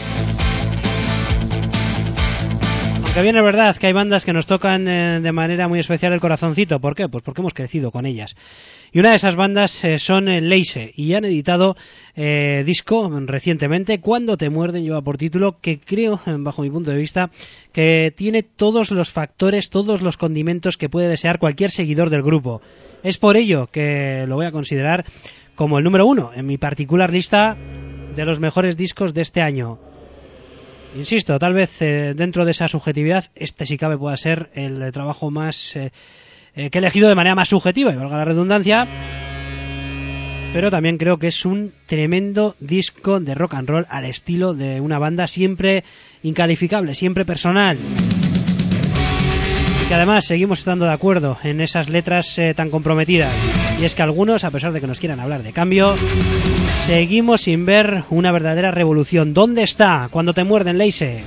Aunque bien es verdad que hay bandas que nos tocan eh, de manera muy especial el corazoncito. ¿Por qué? Pues porque hemos crecido con ellas. Y una de esas bandas eh, son eh, Leise, y han editado eh, disco recientemente, Cuando te muerden, lleva por título, que creo, bajo mi punto de vista, que tiene todos los factores, todos los condimentos que puede desear cualquier seguidor del grupo. Es por ello que lo voy a considerar como el número uno en mi particular lista de los mejores discos de este año. Insisto, tal vez eh, dentro de esa subjetividad, este si cabe pueda ser el, el trabajo más eh, eh, que he elegido de manera más subjetiva, y valga la redundancia, pero también creo que es un tremendo disco de rock and roll al estilo de una banda siempre incalificable, siempre personal. Y que además seguimos estando de acuerdo en esas letras eh, tan comprometidas. Y es que algunos, a pesar de que nos quieran hablar de cambio, seguimos sin ver una verdadera revolución. ¿Dónde está Cuando te muerden, Leise?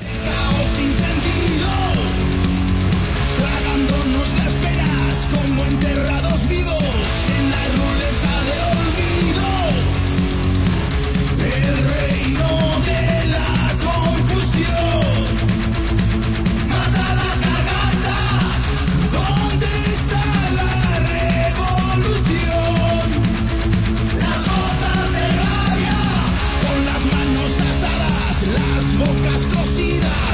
Bocas cocidas.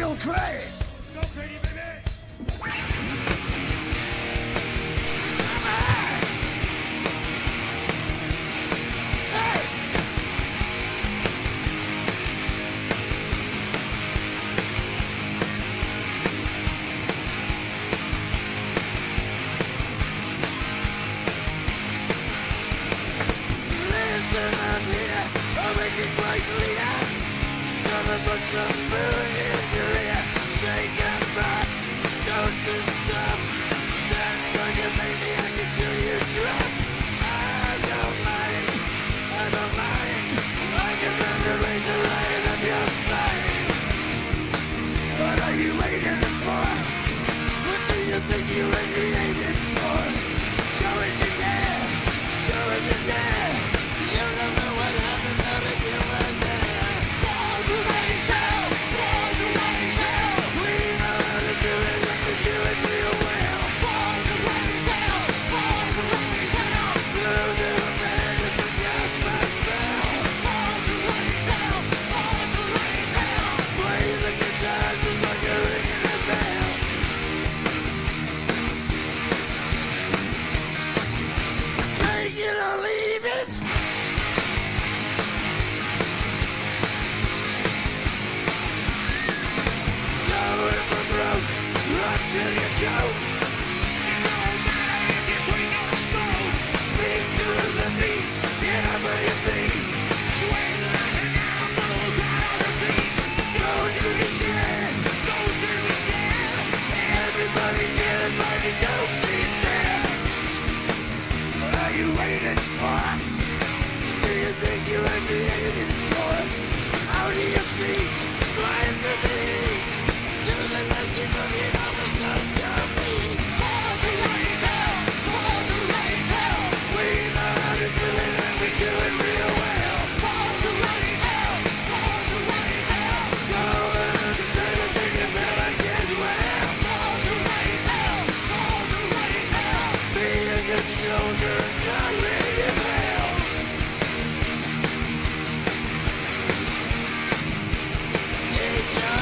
don't cry. No pity, baby. Listen up here, I'll make it quite clear. Gonna put some food in your ear. Shake and rock, don't you stop. Dance like a maniac until you drop. I don't mind, I don't mind. I can bend the razor right up your spine. What are you waiting for? What do you think you were created for? Show us you dare, show us you dare. You don't know what happened out of you and there. Born to raise hell, born to raise hell. We know how to do it and we do it real well. Born to raise hell, born to raise hell. Blue new madness and gas my spell. Born to raise hell, born to raise hell. Play the guitar just like a ringing a bell. Take it or leave it. Run till you choke. No matter if you drink or smoke. Beat to the beat, get up on your feet. Swing like an animal, out of beat. Go to the shed, go to the shed. Everybody dead by the dope scene there. What are you waiting for? Do you think you were created for? Out of your seat, climb the beat. Do the messy boogie almost on your feet. Born to raise hell, born to raise hell. We know how to do it and we do it real well. Born to raise hell, born to raise hell. Go and say to take a pill and get well. Born to raise hell, born to raise hell. Be a good soldier, not ready as hell. It's your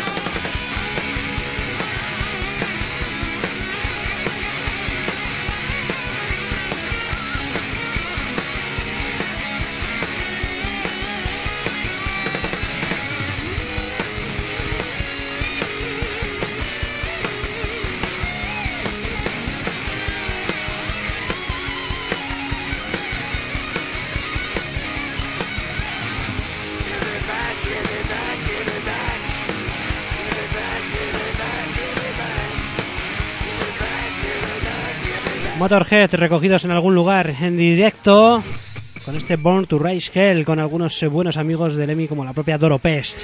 Motorhead recogidos en algún lugar en directo con este Born to Raise Hell, con algunos eh, buenos amigos de Lemmy como la propia Doro Pest.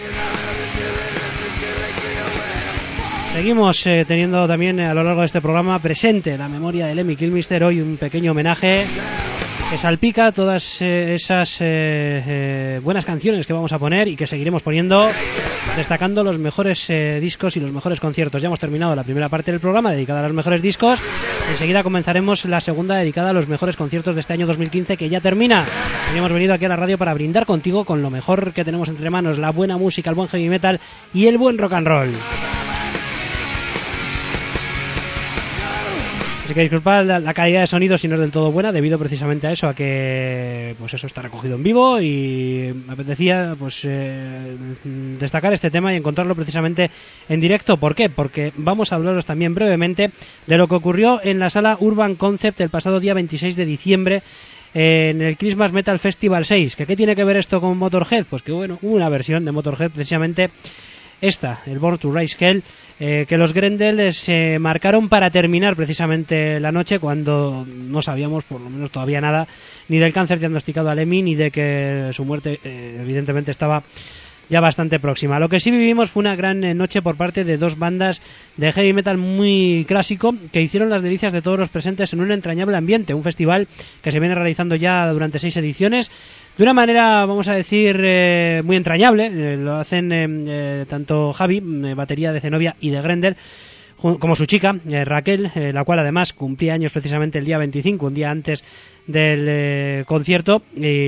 Seguimos eh, teniendo también eh, a lo largo de este programa presente la memoria de Lemmy Kilmister. Hoy un pequeño homenaje que salpica todas eh, esas eh, eh, buenas canciones que vamos a poner y que seguiremos poniendo, destacando los mejores eh, discos y los mejores conciertos. Ya hemos terminado la primera parte del programa dedicada a los mejores discos. Enseguida comenzaremos la segunda dedicada a los mejores conciertos de este año dos mil quince, que ya termina. Y hemos venido aquí a la radio para brindar contigo con lo mejor que tenemos entre manos: la buena música, el buen heavy metal y el buen rock and roll. Así que disculpad la, la calidad de sonido si no es del todo buena, debido precisamente a eso, a que pues eso está recogido en vivo, y me apetecía pues eh, destacar este tema y encontrarlo precisamente en directo. ¿Por qué? Porque vamos a hablaros también brevemente de lo que ocurrió en la sala Urban Concept el pasado día veintiséis de diciembre en el Christmas Metal Festival seis. ¿Que qué tiene que ver esto con Motorhead? Pues que bueno, una versión de Motorhead, precisamente esta, el Born to Raise Hell, eh, que los Grendel se marcaron para terminar precisamente la noche, cuando no sabíamos, por lo menos todavía nada, ni del cáncer diagnosticado a Lemmy, ni de que su muerte eh, evidentemente estaba ya bastante próxima. Lo que sí vivimos fue una gran eh, noche por parte de dos bandas de heavy metal muy clásico, que hicieron las delicias de todos los presentes en un entrañable ambiente, un festival que se viene realizando ya durante seis ediciones, de una manera, vamos a decir, eh, muy entrañable. Eh, lo hacen eh, eh, tanto Javi, eh, batería de Zenobia y de Grendel, como su chica, eh, Raquel, eh, la cual además cumplía años precisamente el día veinticinco, un día antes del eh, concierto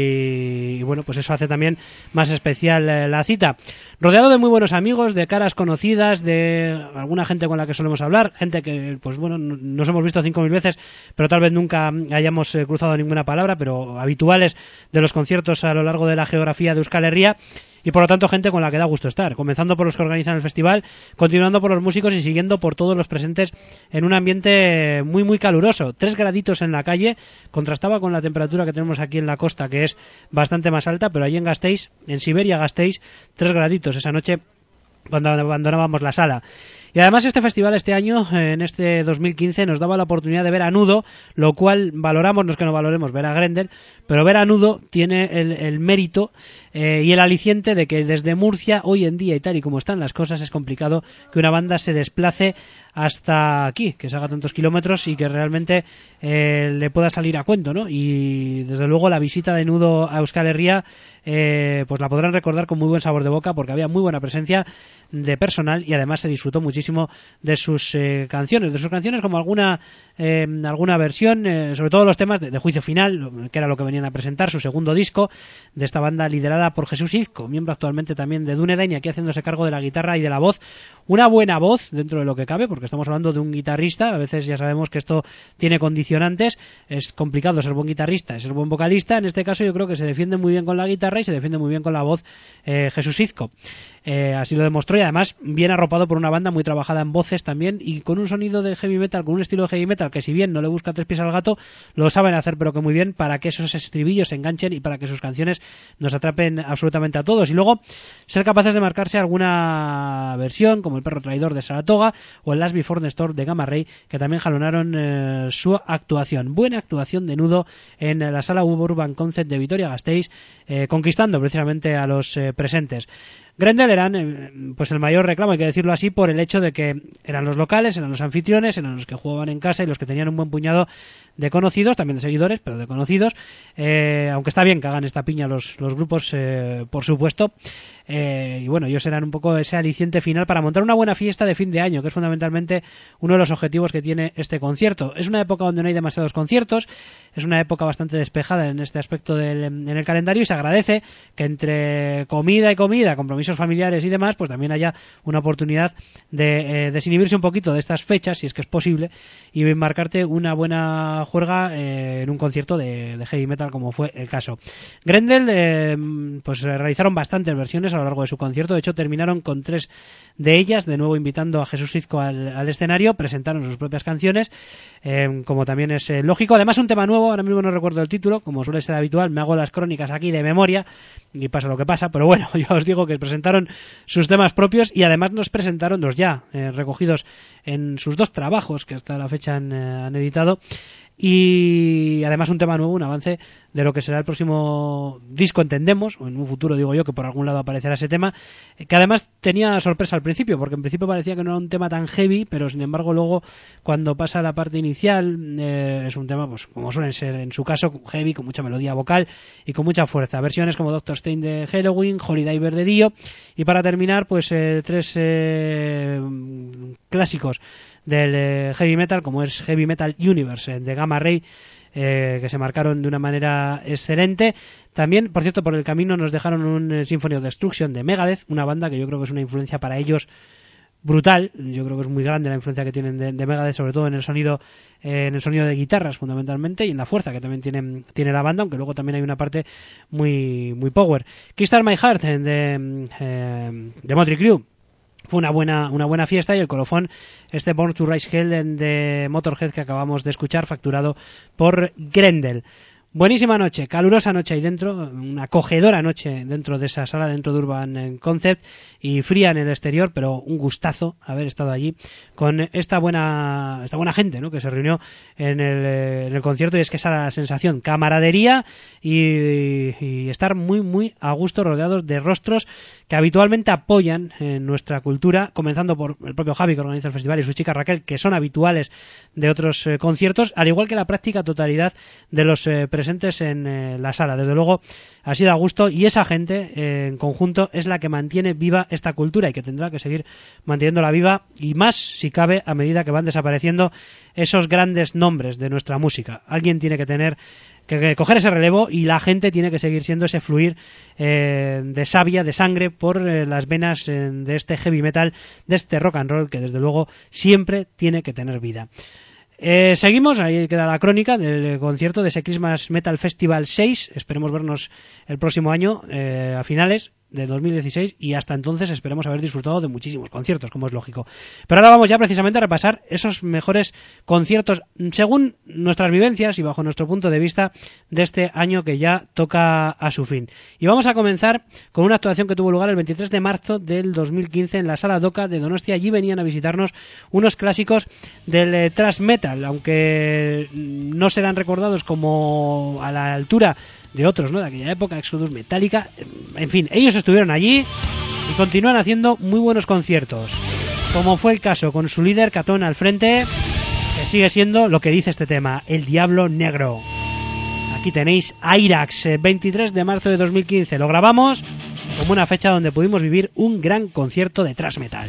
y, y bueno, pues eso hace también más especial eh, la cita. Rodeado de muy buenos amigos, de caras conocidas, de alguna gente con la que solemos hablar, gente que pues bueno, nos hemos visto cinco mil veces, pero tal vez nunca hayamos eh, cruzado ninguna palabra, pero habituales de los conciertos a lo largo de la geografía de Euskal Herria. Y por lo tanto gente con la que da gusto estar, comenzando por los que organizan el festival, continuando por los músicos y siguiendo por todos los presentes en un ambiente muy muy caluroso. Tres graditos en la calle, contrastaba con la temperatura que tenemos aquí en la costa, que es bastante más alta, pero allí en Gasteiz, en Siberia Gasteiz, tres graditos esa noche cuando abandonábamos la sala. Y además este festival este año, en este dos mil quince, nos daba la oportunidad de ver a Nudo, lo cual valoramos, no es que no valoremos ver a Grendel, pero ver a Nudo tiene el, el mérito eh, y el aliciente de que desde Murcia, hoy en día y tal y como están las cosas, es complicado que una banda se desplace hasta aquí, que se haga tantos kilómetros y que realmente eh, le pueda salir a cuento, ¿no? Y desde luego la visita de Nudo a Euskal Herria eh, pues la podrán recordar con muy buen sabor de boca, porque había muy buena presencia de personal y además se disfrutó muchísimo de sus eh, canciones, de sus canciones como alguna eh, alguna versión, eh, sobre todo los temas de, de Juicio Final, que era lo que venían a presentar, su segundo disco de esta banda liderada por Jesús Izco, miembro actualmente también de Dunedain, y aquí haciéndose cargo de la guitarra y de la voz, una buena voz dentro de lo que cabe, porque estamos hablando de un guitarrista, a veces ya sabemos que esto tiene condicionantes, es complicado ser buen guitarrista, ser buen vocalista, en este caso yo creo que se defiende muy bien con la guitarra y se defiende muy bien con la voz eh, Jesús Izco. Eh, así lo demostró, y además bien arropado por una banda muy trabajada en voces también y con un sonido de heavy metal, con un estilo de heavy metal que si bien no le busca tres pies al gato, lo saben hacer pero que muy bien, para que esos estribillos se enganchen y para que sus canciones nos atrapen absolutamente a todos. Y luego ser capaces de marcarse alguna versión como El perro traidor de Saratoga o el Last Before the Storm de Gamma Ray, que también jalonaron eh, su actuación. Buena actuación de Nudo en la sala Urban Concept de Vitoria-Gasteiz, eh, conquistando precisamente a los eh, presentes. Grendel eran eh, pues el mayor reclamo, hay que decirlo así, por el hecho de que eran los locales, eran los anfitriones, eran los que jugaban en casa y los que tenían un buen puñado de conocidos, también de seguidores, pero de conocidos, eh, aunque está bien que hagan esta piña los, los grupos, eh, por supuesto, eh, y bueno, ellos eran un poco ese aliciente final para montar una buena fiesta de fin de año, que es fundamentalmente uno de los objetivos que tiene este concierto. Es una época donde no hay demasiados conciertos, es una época bastante despejada en este aspecto del, en el calendario, y se agradece que entre comida y comida, compromisos familiares y demás, pues también haya una oportunidad de eh, desinhibirse un poquito de estas fechas, si es que es posible, y marcarte una buena juerga eh, en un concierto de, de heavy metal como fue el caso. Grendel eh, pues realizaron bastantes versiones a lo largo de su concierto, de hecho terminaron con tres de ellas, de nuevo invitando a Jesús Izco al, al escenario, presentaron sus propias canciones, eh, como también es eh, lógico, además un tema nuevo, ahora mismo no recuerdo el título, como suele ser habitual, me hago las crónicas aquí de memoria y pasa lo que pasa, pero bueno, yo os digo que presentaron sus temas propios y además nos presentaron los ya eh, recogidos en sus dos trabajos que hasta la fecha han, eh, han editado, y además un tema nuevo, un avance de lo que será el próximo disco, entendemos, o en un futuro digo yo que por algún lado aparecerá ese tema, que además tenía sorpresa al principio, porque en principio parecía que no era un tema tan heavy, pero sin embargo luego cuando pasa a la parte inicial eh, es un tema, pues como suelen ser en su caso, heavy, con mucha melodía vocal y con mucha fuerza. Versiones como Doctor Stein de Halloween, Holy Diver de Dio, y para terminar pues eh, tres eh, clásicos del eh, heavy metal, como es Heavy Metal Universe eh, de Gamma Ray, eh, que se marcaron de una manera excelente. También, por cierto, por el camino nos dejaron un eh, Symphony of Destruction de Megadeth, una banda que yo creo que es una influencia para ellos brutal. Yo creo que es muy grande la influencia que tienen de, de Megadeth, sobre todo en el sonido eh, en el sonido de guitarras fundamentalmente, y en la fuerza que también tiene, tiene la banda, aunque luego también hay una parte muy muy power. Kickstart My Heart eh, de, eh, de Motley Crue, fue una buena una buena fiesta, y el colofón, este Born to Rise Hell de Motorhead que acabamos de escuchar, facturado por Grendel. Buenísima noche, calurosa noche ahí dentro, una acogedora noche dentro de esa sala, dentro de Urban Concept, y fría en el exterior, pero un gustazo haber estado allí con esta buena esta buena gente, ¿no?, que se reunió en el, en el concierto, y es que esa sensación, camaradería y, y estar muy muy a gusto, rodeados de rostros que habitualmente apoyan en nuestra cultura, comenzando por el propio Javi, que organiza el festival, y su chica Raquel, que son habituales de otros eh, conciertos, al igual que la práctica totalidad de los eh, presentes en eh, la sala. Desde luego ha sido a gusto, y esa gente eh, en conjunto es la que mantiene viva esta cultura, y que tendrá que seguir manteniéndola viva, y más si cabe a medida que van desapareciendo esos grandes nombres de nuestra música. Alguien tiene que tener que, que coger ese relevo, y la gente tiene que seguir siendo ese fluir eh, de savia, de sangre por eh, las venas eh, de este heavy metal, de este rock and roll, que desde luego siempre tiene que tener vida. Eh, seguimos, ahí queda la crónica del concierto de ese Christmas Metal Festival seis. Esperemos vernos el próximo año, eh, a finales de dos mil dieciséis, y hasta entonces esperemos haber disfrutado de muchísimos conciertos, como es lógico. Pero ahora vamos ya precisamente a repasar esos mejores conciertos según nuestras vivencias y bajo nuestro punto de vista de este año que ya toca a su fin. Y vamos a comenzar con una actuación que tuvo lugar el veintitrés de marzo del dos mil quince en la Sala Doca de Donostia. Allí venían a visitarnos unos clásicos del eh, thrash metal, aunque no serán recordados como a la altura de otros, ¿no?, de aquella época, Exodus, Metallica, en fin, ellos estuvieron allí y continúan haciendo muy buenos conciertos, como fue el caso con su líder Catón al frente, que sigue siendo lo que dice este tema, el Diablo Negro. Aquí tenéis Irax, veintitrés de marzo de dos mil quince, lo grabamos como una fecha donde pudimos vivir un gran concierto de thrash metal.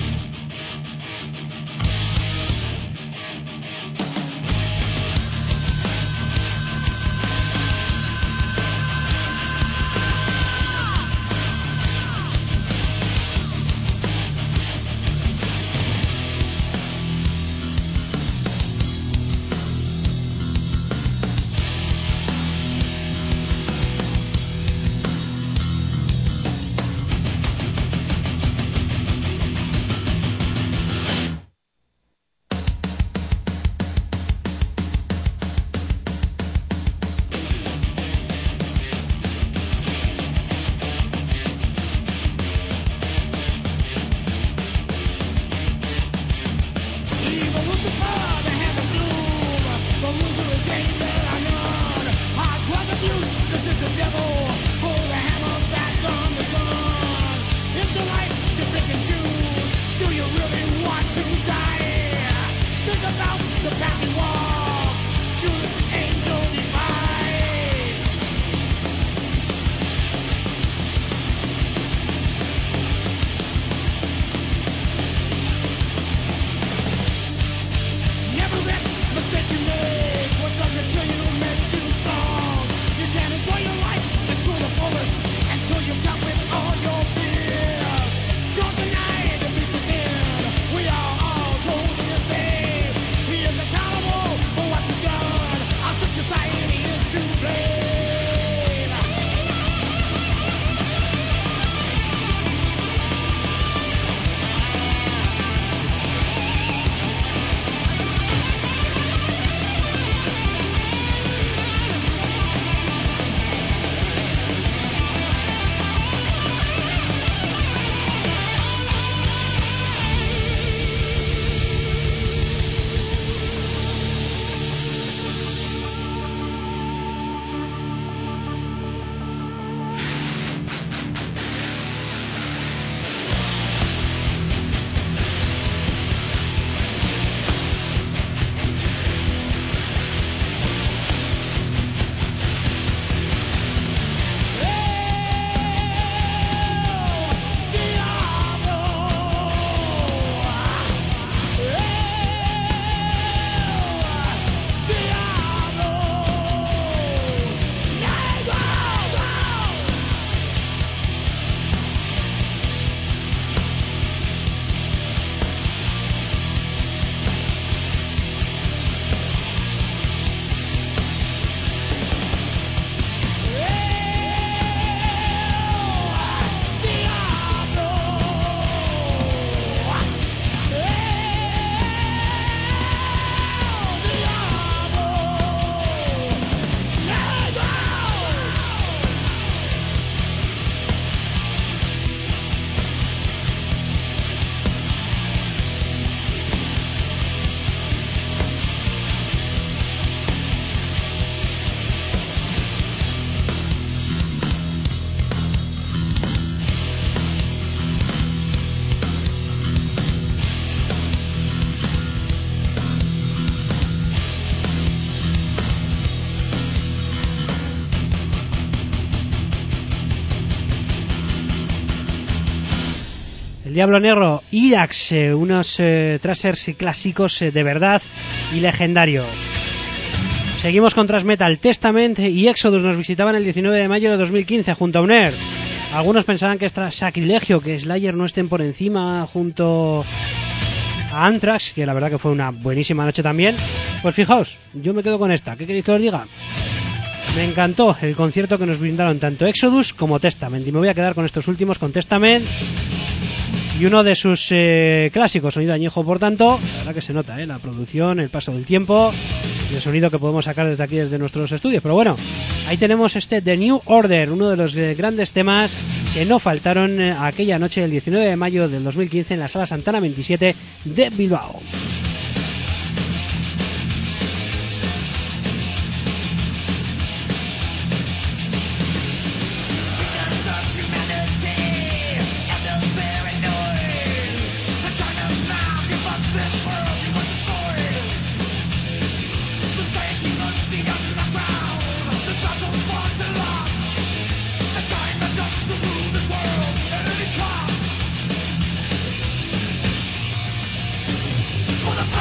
El Diablo Negro, Irax, eh, unos eh, thrashers clásicos eh, de verdad y legendarios. Seguimos con Thrash Metal. Testament y Exodus nos visitaban el diecinueve de mayo de dos mil quince junto a Uner. Algunos pensaban que es sacrilegio que Slayer no estén por encima junto a Anthrax, que la verdad que fue una buenísima noche también. Pues fijaos, yo me quedo con esta. ¿Qué queréis que os diga? Me encantó el concierto que nos brindaron tanto Exodus como Testament, y me voy a quedar con estos últimos, con Testament y uno de sus eh, clásicos, sonido añejo, por tanto, la verdad que se nota, ¿eh? La producción, el paso del tiempo y el sonido que podemos sacar desde aquí, desde nuestros estudios. Pero bueno, ahí tenemos este The New Order, uno de los eh, grandes temas que no faltaron eh, aquella noche del diecinueve de mayo del dos mil quince en la Sala Santana veintisiete de Bilbao. For the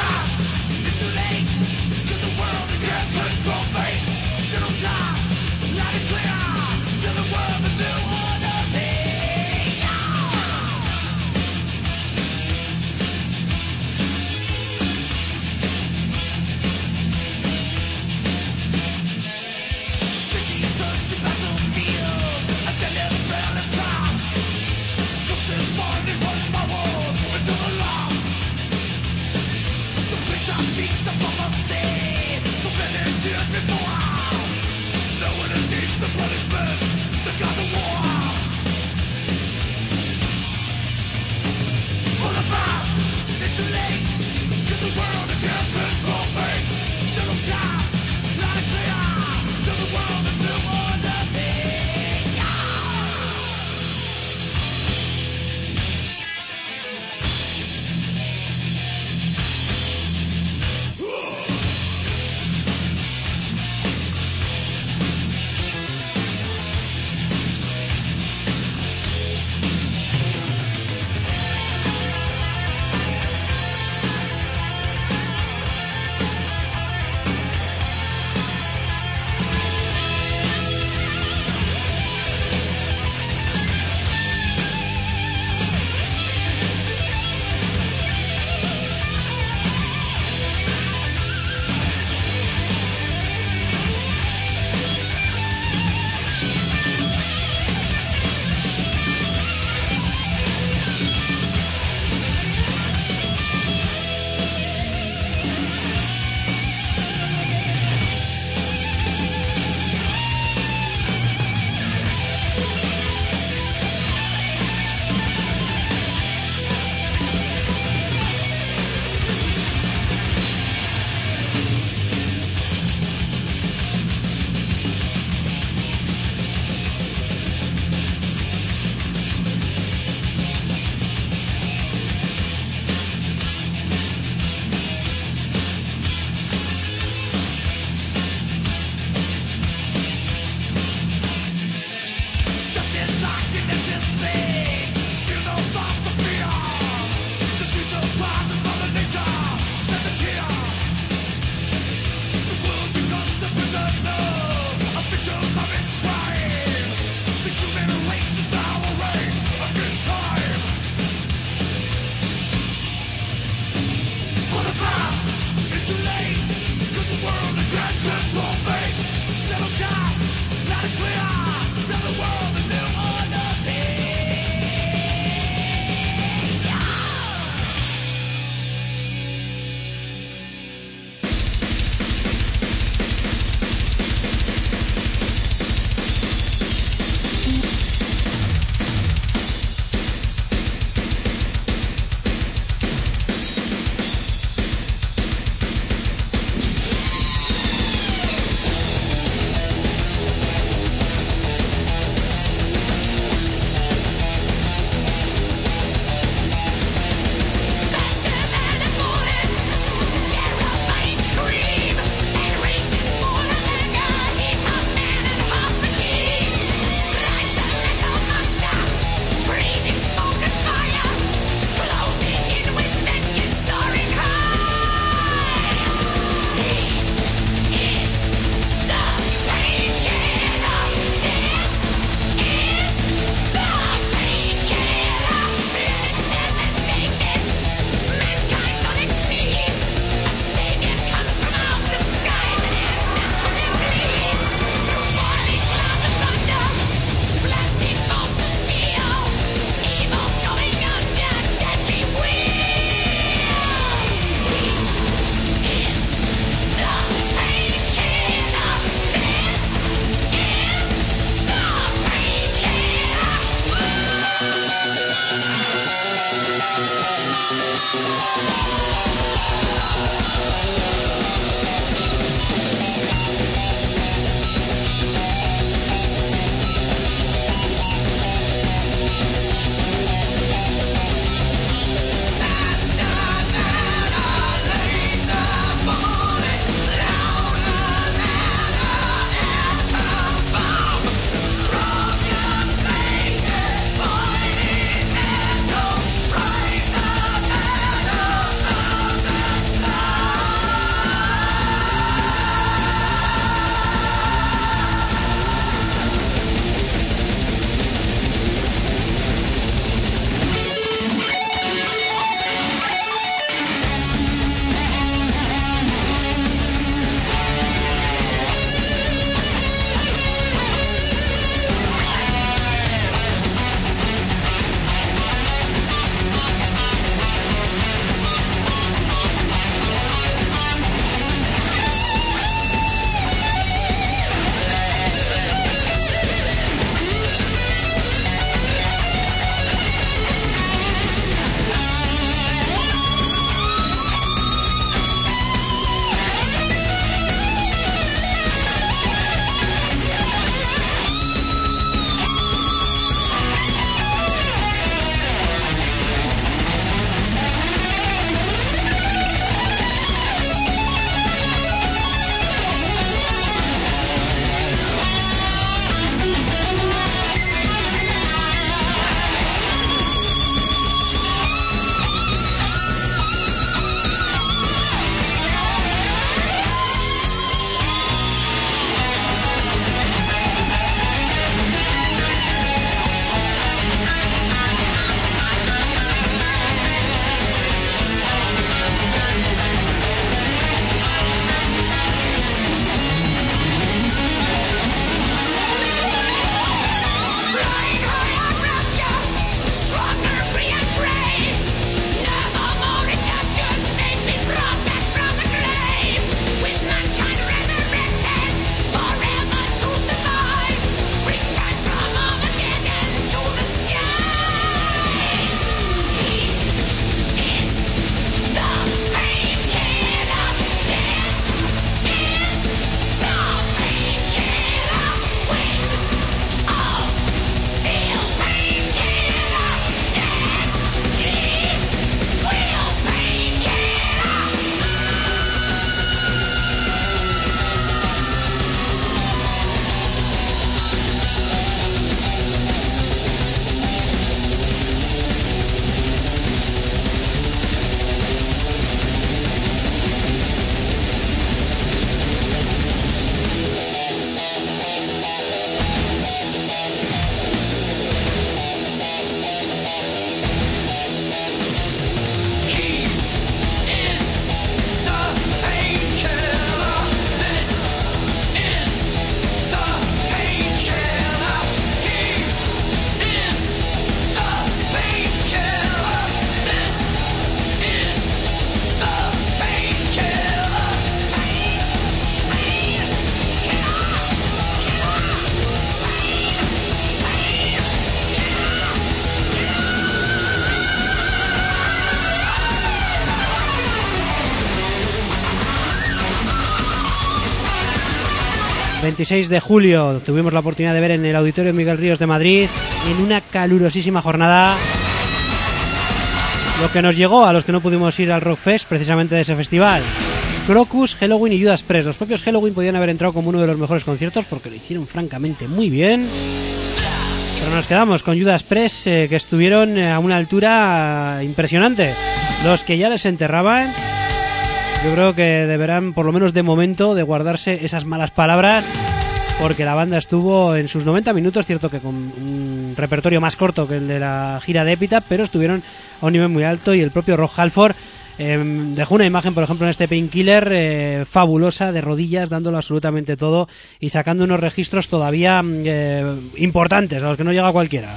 veintiséis de julio tuvimos la oportunidad de ver en el Auditorio Miguel Ríos de Madrid, en una calurosísima jornada, lo que nos llegó a los que no pudimos ir al Rockfest precisamente de ese festival. Crocus, Helloween y Judas Priest. Los propios Helloween podían haber entrado como uno de los mejores conciertos porque lo hicieron francamente muy bien. Pero nos quedamos con Judas Priest, eh, que estuvieron a una altura impresionante. Los que ya les enterraban, yo creo que deberán, por lo menos de momento, de guardarse esas malas palabras, porque la banda estuvo en sus noventa minutos, cierto que con un repertorio más corto que el de la gira de Epitaph, pero estuvieron a un nivel muy alto y el propio Rob Halford Eh, dejó una imagen, por ejemplo, en este Painkiller eh, fabulosa, de rodillas, dándolo absolutamente todo y sacando unos registros todavía eh, importantes, a los que no llega cualquiera.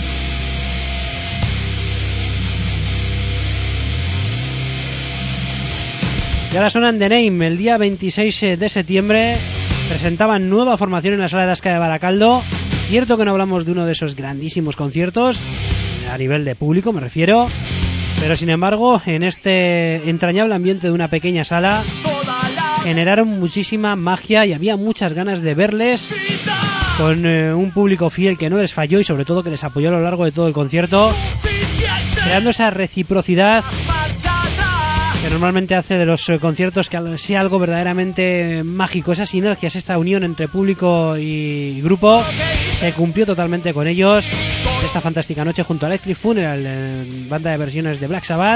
Y ahora suenan The Name. El día veintiséis de septiembre presentaban nueva formación en la Sala de Asca de Baracaldo. Cierto que no hablamos de uno de esos grandísimos conciertos, a nivel de público me refiero, pero sin embargo, en este entrañable ambiente de una pequeña sala, generaron muchísima magia y había muchas ganas de verles, con eh, un público fiel que no les falló y sobre todo que les apoyó a lo largo de todo el concierto, creando esa reciprocidad que normalmente hace de los eh, conciertos que sea algo verdaderamente mágico. Esas sinergias, esta unión entre público y grupo, se cumplió totalmente con ellos esta fantástica noche junto a Electric Funeral, eh, banda de versiones de Black Sabbath,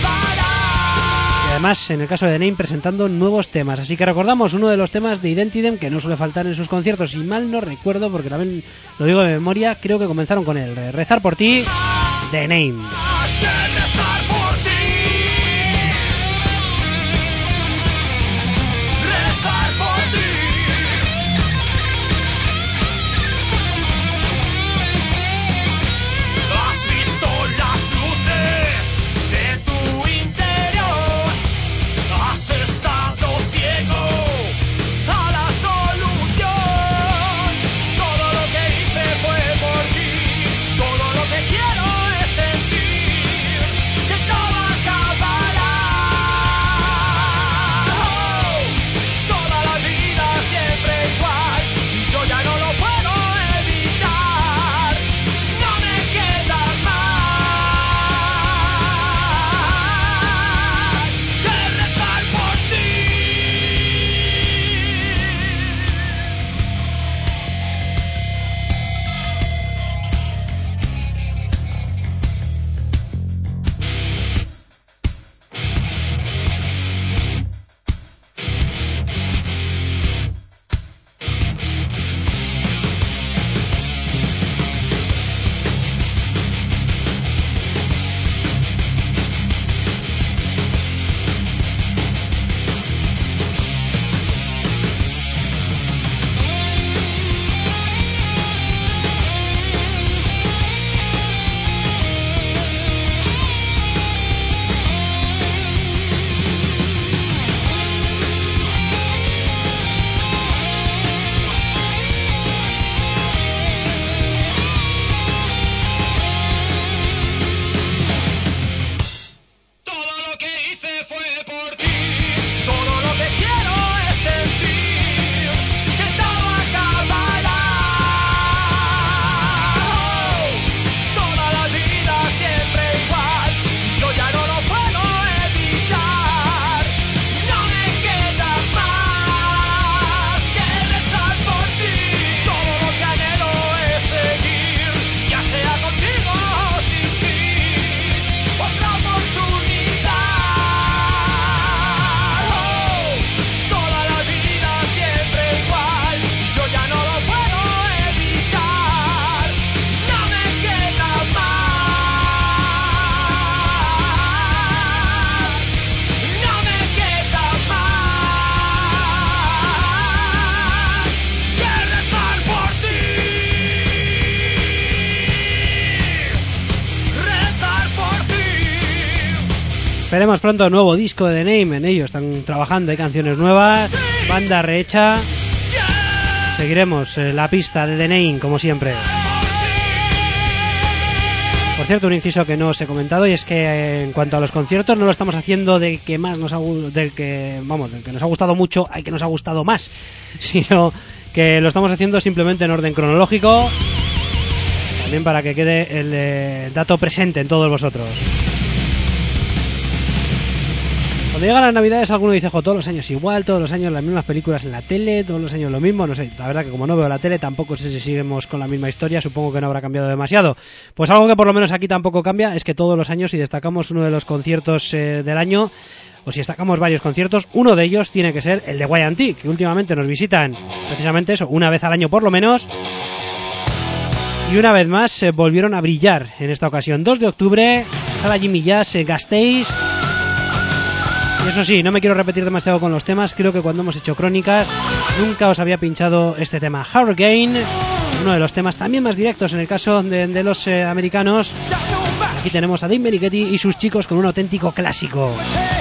y además en el caso de The Name presentando nuevos temas. Así que recordamos uno de los temas de Identidem que no suele faltar en sus conciertos, y mal no recuerdo porque también lo digo de memoria, creo que comenzaron con él, Rezar por ti, The Name. Esperemos pronto nuevo disco de The Name. En ello están trabajando, hay canciones nuevas, banda rehecha. Seguiremos eh, la pista de The Name como siempre. Por cierto, un inciso que no os he comentado, y es que eh, en cuanto a los conciertos no lo estamos haciendo del que más nos ha del que vamos del que nos ha gustado mucho al que nos ha gustado más, sino que lo estamos haciendo simplemente en orden cronológico, también para que quede el eh, dato presente en todos vosotros. Cuando llegan las navidades alguno dice, jo, todos los años igual, todos los años las mismas películas en la tele, todos los años lo mismo, no sé, la verdad que como no veo la tele tampoco sé si seguimos con la misma historia, supongo que no habrá cambiado demasiado. Pues algo que por lo menos aquí tampoco cambia es que todos los años, si destacamos uno de los conciertos eh, del año, o si destacamos varios conciertos, uno de ellos tiene que ser el de Y and T, que últimamente nos visitan precisamente eso, una vez al año por lo menos. Y una vez más se eh, volvieron a brillar en esta ocasión. dos de octubre, sala Jimmy Jazz, eh, Gasteiz. Y eso sí, no me quiero repetir demasiado con los temas, creo que cuando hemos hecho crónicas nunca os había pinchado este tema, Hurricane, uno de los temas también más directos en el caso de, de los eh, americanos. Aquí tenemos a Dave Meniketti y sus chicos con un auténtico clásico.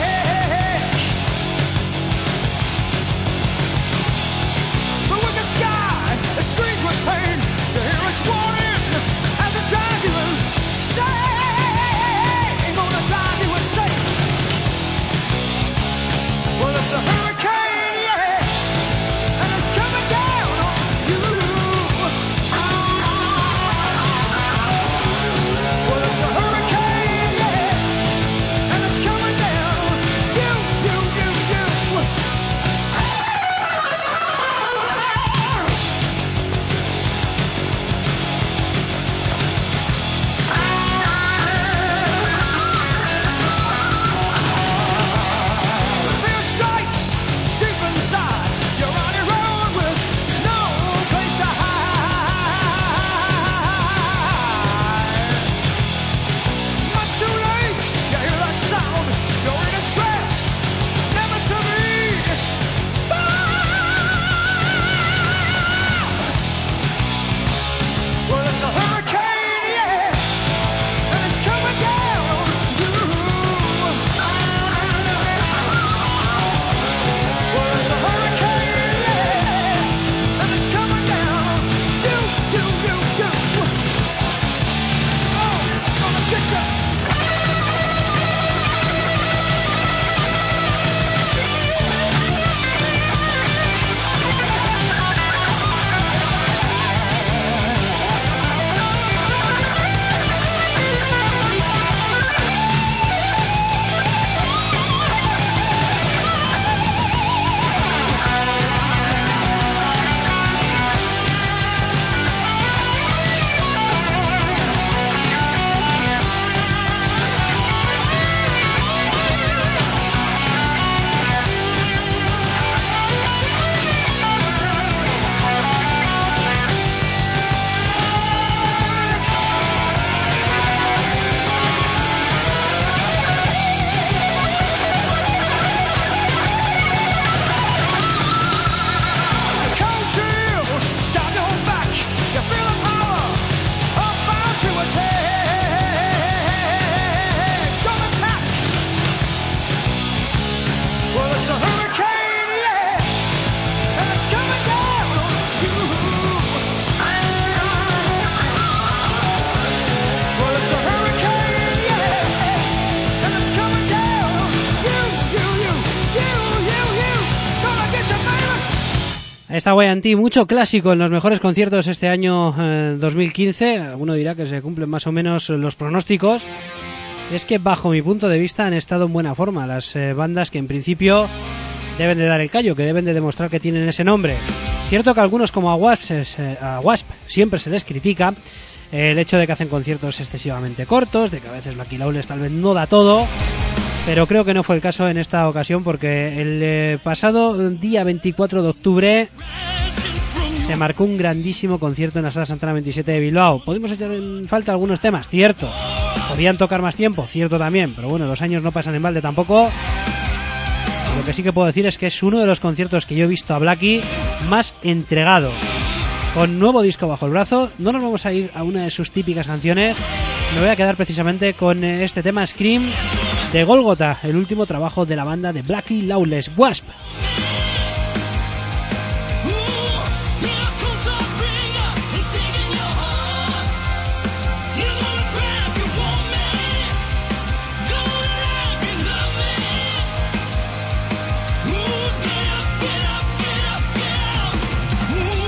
Esta Y and T, mucho clásico en los mejores conciertos este año eh, dos mil quince. Alguno dirá que se cumplen más o menos los pronósticos. Es que bajo mi punto de vista han estado en buena forma las eh, bandas que en principio deben de dar el callo, que deben de demostrar que tienen ese nombre. Cierto que a algunos como a Wasp, eh, a Wasp siempre se les critica eh, el hecho de que hacen conciertos excesivamente cortos, de que a veces Lucky Lawless tal vez no da todo, pero creo que no fue el caso en esta ocasión, porque el eh, pasado día veinticuatro de octubre se marcó un grandísimo concierto en la Sala Santana veintisiete de Bilbao. ¿Podemos echar en falta algunos temas? Cierto. ¿Podían tocar más tiempo? Cierto también, pero bueno, los años no pasan en balde tampoco. Lo que sí que puedo decir es que es uno de los conciertos que yo he visto a Blackie más entregado. Con nuevo disco bajo el brazo, no nos vamos a ir a una de sus típicas canciones. Me voy a quedar precisamente con este tema, Scream, de Golgotha, el último trabajo de la banda de Blackie Lawless, Wasp. Move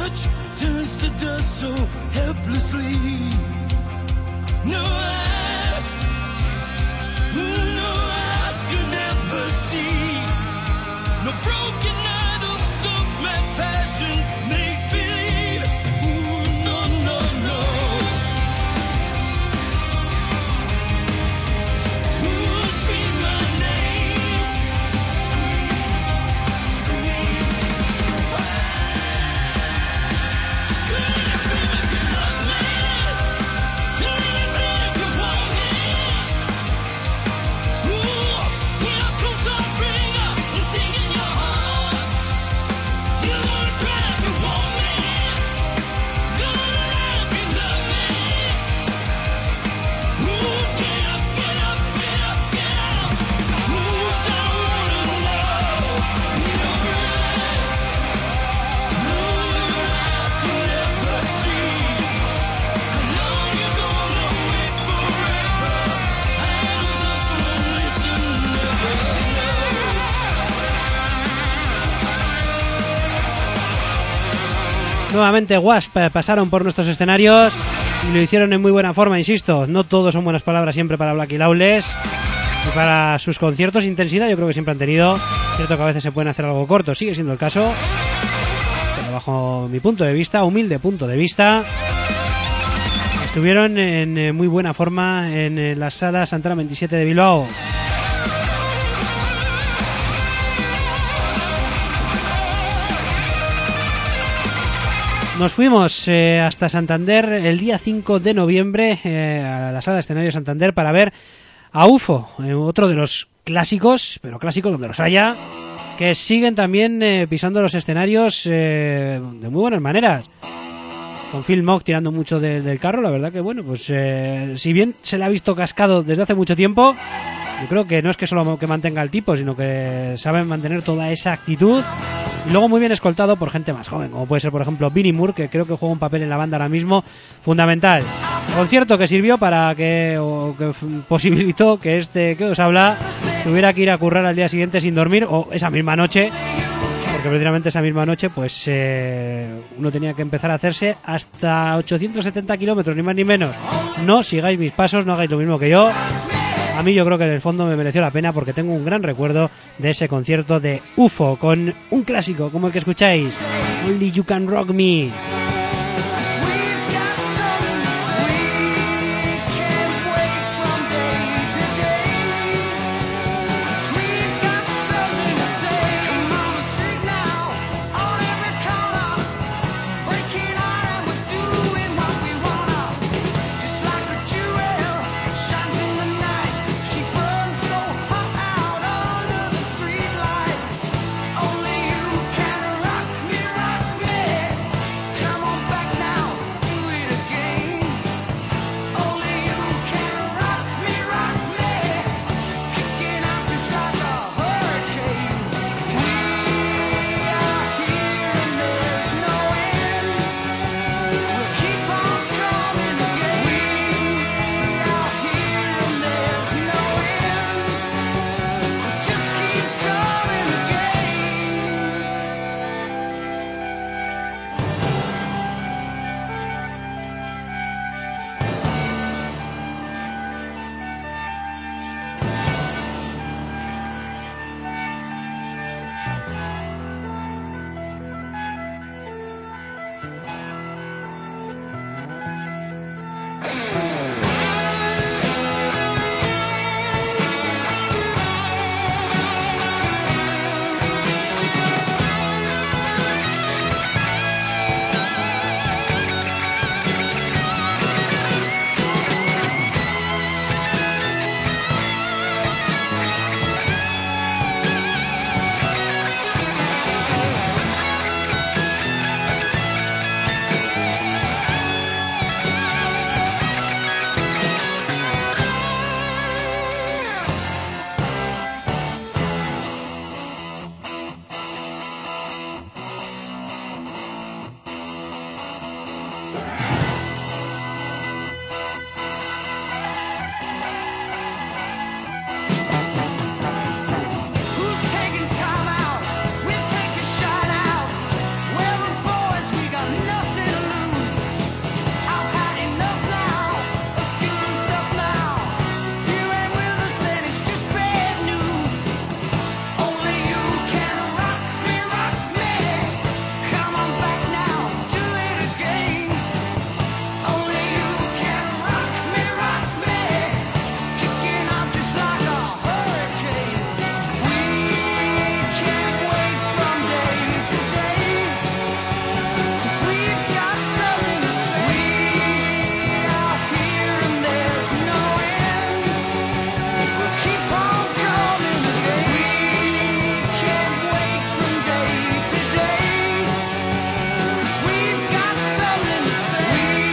torch turns to dust so helplessly. No eyes, no eyes could ever see. No broken idols, songs, mad passions, make believe. Ooh, no, no, no. Ooh, scream my name. Scream, scream. Scream, scream if you love me. Bleed, bleed if you want me. Ooh, here comes our bringer, I'm taking your heart. You wanna cry if you want me. Gonna lie if you love me. Ooh, get up, get up, get up, get out. Ooh, 'cause I wanna know your eyes. No, your eyes can never see. How long you gonna wait forever? Hands just won't listen, never know. Nuevamente Wasp eh, pasaron por nuestros escenarios y lo hicieron en muy buena forma, insisto. No todos son buenas palabras siempre para Blackie Lawless y para sus conciertos. Intensidad yo creo que siempre han tenido. Cierto que a veces se pueden hacer algo cortos, sigue siendo el caso, pero bajo mi punto de vista, humilde punto de vista, estuvieron en eh, muy buena forma en eh, la sala Santana veintisiete de Bilbao. Nos fuimos eh, hasta Santander el día cinco de noviembre eh, a la sala de escenario de Santander para ver a U F O, eh, otro de los clásicos, pero clásicos donde los haya, que siguen también eh, pisando los escenarios eh, de muy buenas maneras. Con Phil Mogg tirando mucho de- del carro, la verdad que bueno, pues eh, si bien se le ha visto cascado desde hace mucho tiempo, yo creo que no es que solo que mantenga el tipo, sino que saben mantener toda esa actitud. Y luego muy bien escoltado por gente más joven, como puede ser, por ejemplo, Vinnie Moore, que creo que juega un papel en la banda ahora mismo fundamental. Concierto que sirvió para que, o que f- posibilitó que este que os habla tuviera que ir a currar al día siguiente sin dormir, o esa misma noche, porque precisamente esa misma noche pues eh, uno tenía que empezar a hacerse hasta ochocientos setenta kilómetros, ni más ni menos. No sigáis mis pasos, no hagáis lo mismo que yo. A mí yo creo que en el fondo me mereció la pena porque tengo un gran recuerdo de ese concierto de U F O con un clásico como el que escucháis, Only You Can Rock Me. We've got something sweet, can't wait from day to day. We've got something to say. Come on the street now, on every corner, breaking out and we're doing what we wanna. Just like a jewel shines in the night, she burns so hot out under the street lights. Only you can rock me, rock me.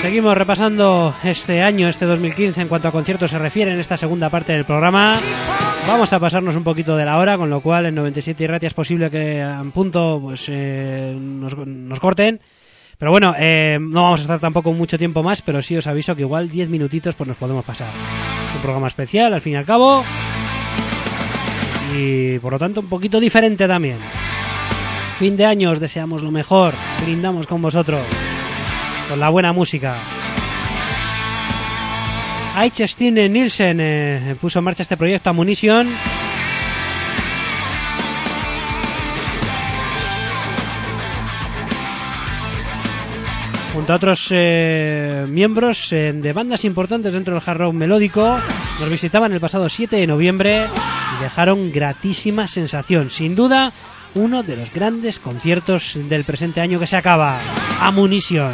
Seguimos repasando este año, este dos mil quince, en cuanto a conciertos se refiere en esta segunda parte del programa. Vamos a pasarnos un poquito de la hora, con lo cual en noventa y siete y Ratia es posible que en punto pues eh, nos, nos corten. Pero bueno, eh, no vamos a estar tampoco mucho tiempo más, pero sí os aviso que igual diez minutitos pues nos podemos pasar. Es un programa especial, al fin y al cabo, y por lo tanto un poquito diferente también. Fin de año, os deseamos lo mejor, brindamos con vosotros, con la buena música. H. Stine Nielsen eh, puso en marcha este proyecto Ammunition. Junto a otros eh, miembros eh, de bandas importantes dentro del hard rock melódico, nos visitaban el pasado siete de noviembre y dejaron gratísima sensación. Sin duda, uno de los grandes conciertos del presente año que se acaba. Ammunition.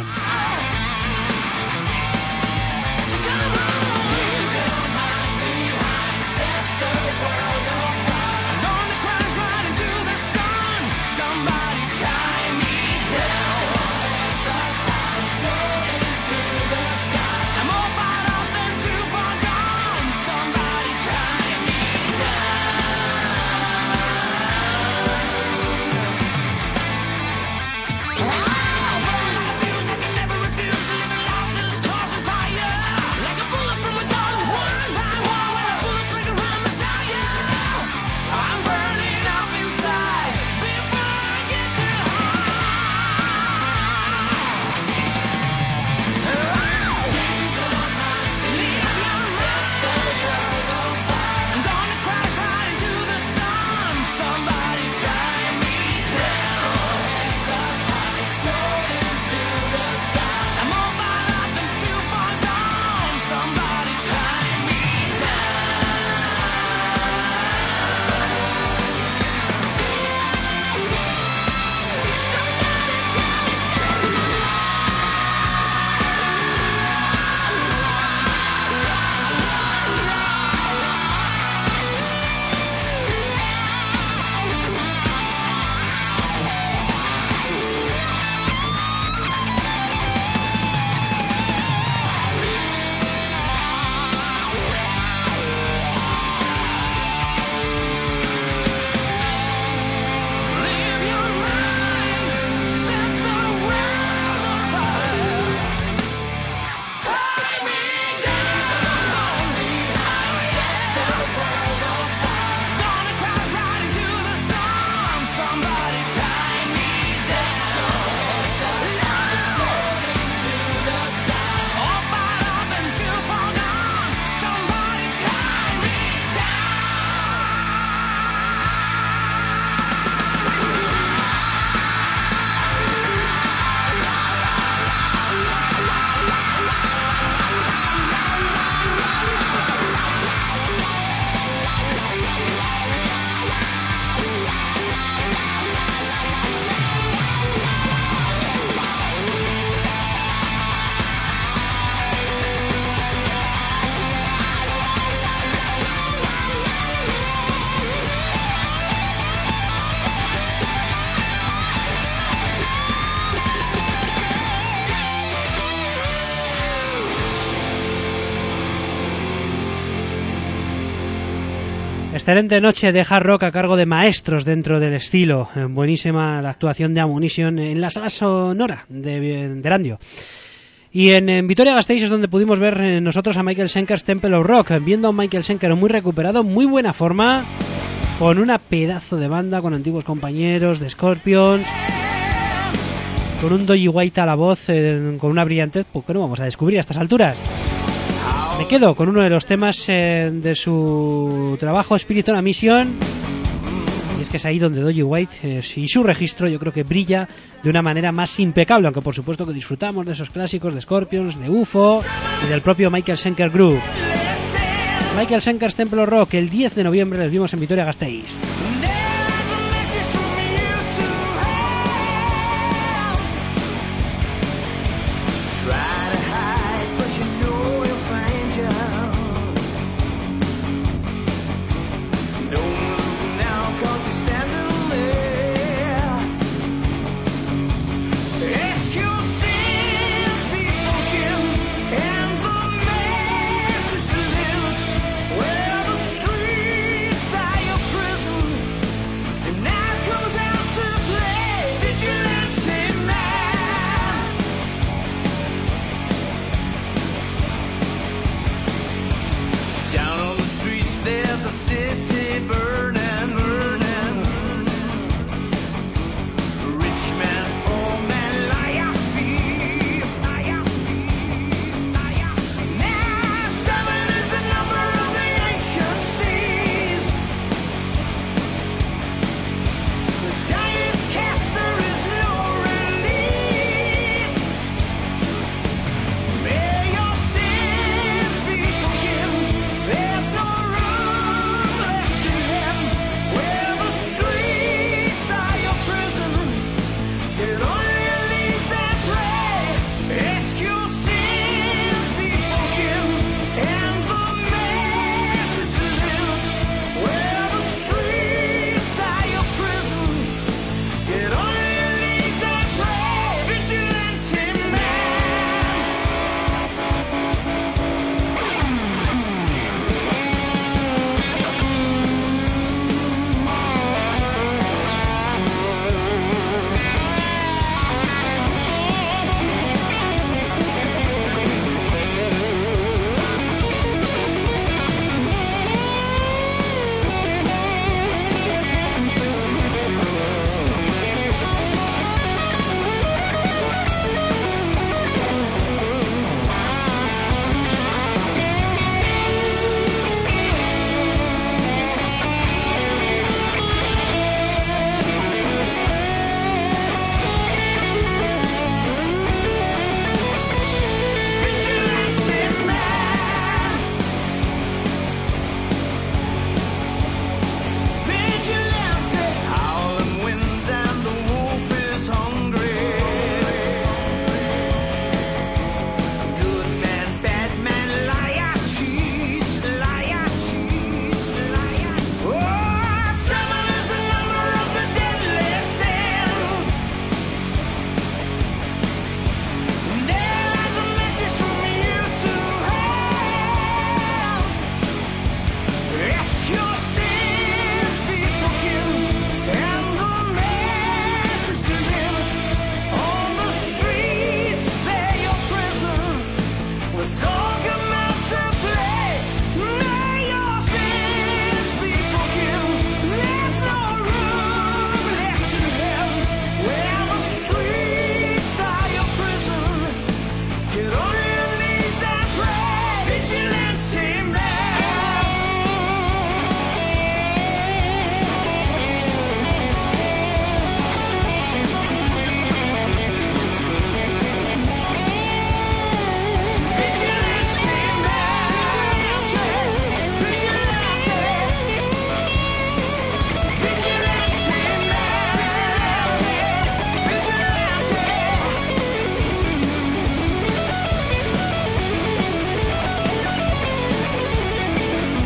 Excelente noche de hard rock a cargo de maestros dentro del estilo. Buenísima la actuación de Ammunition en la sala sonora de, de Erandio. Y en, en Vitoria-Gasteiz es donde pudimos ver eh, nosotros a Michael Schenker's Temple of Rock, viendo a un Michael Schenker muy recuperado, muy buena forma, con una pedazo de banda, con antiguos compañeros de Scorpions, con un Doji White a la voz, eh, con una brillantez, pues que no vamos a descubrir a estas alturas. Me quedo con uno de los temas eh, de su trabajo Spirit on a Mission, y es que es ahí donde Doji White eh, y su registro yo creo que brilla de una manera más impecable, aunque por supuesto que disfrutamos de esos clásicos de Scorpions, de U F O y del propio Michael Schenker Group. Michael Schenker's Temple of Rock, el diez de noviembre les vimos en Vitoria-Gasteiz. Excuses people give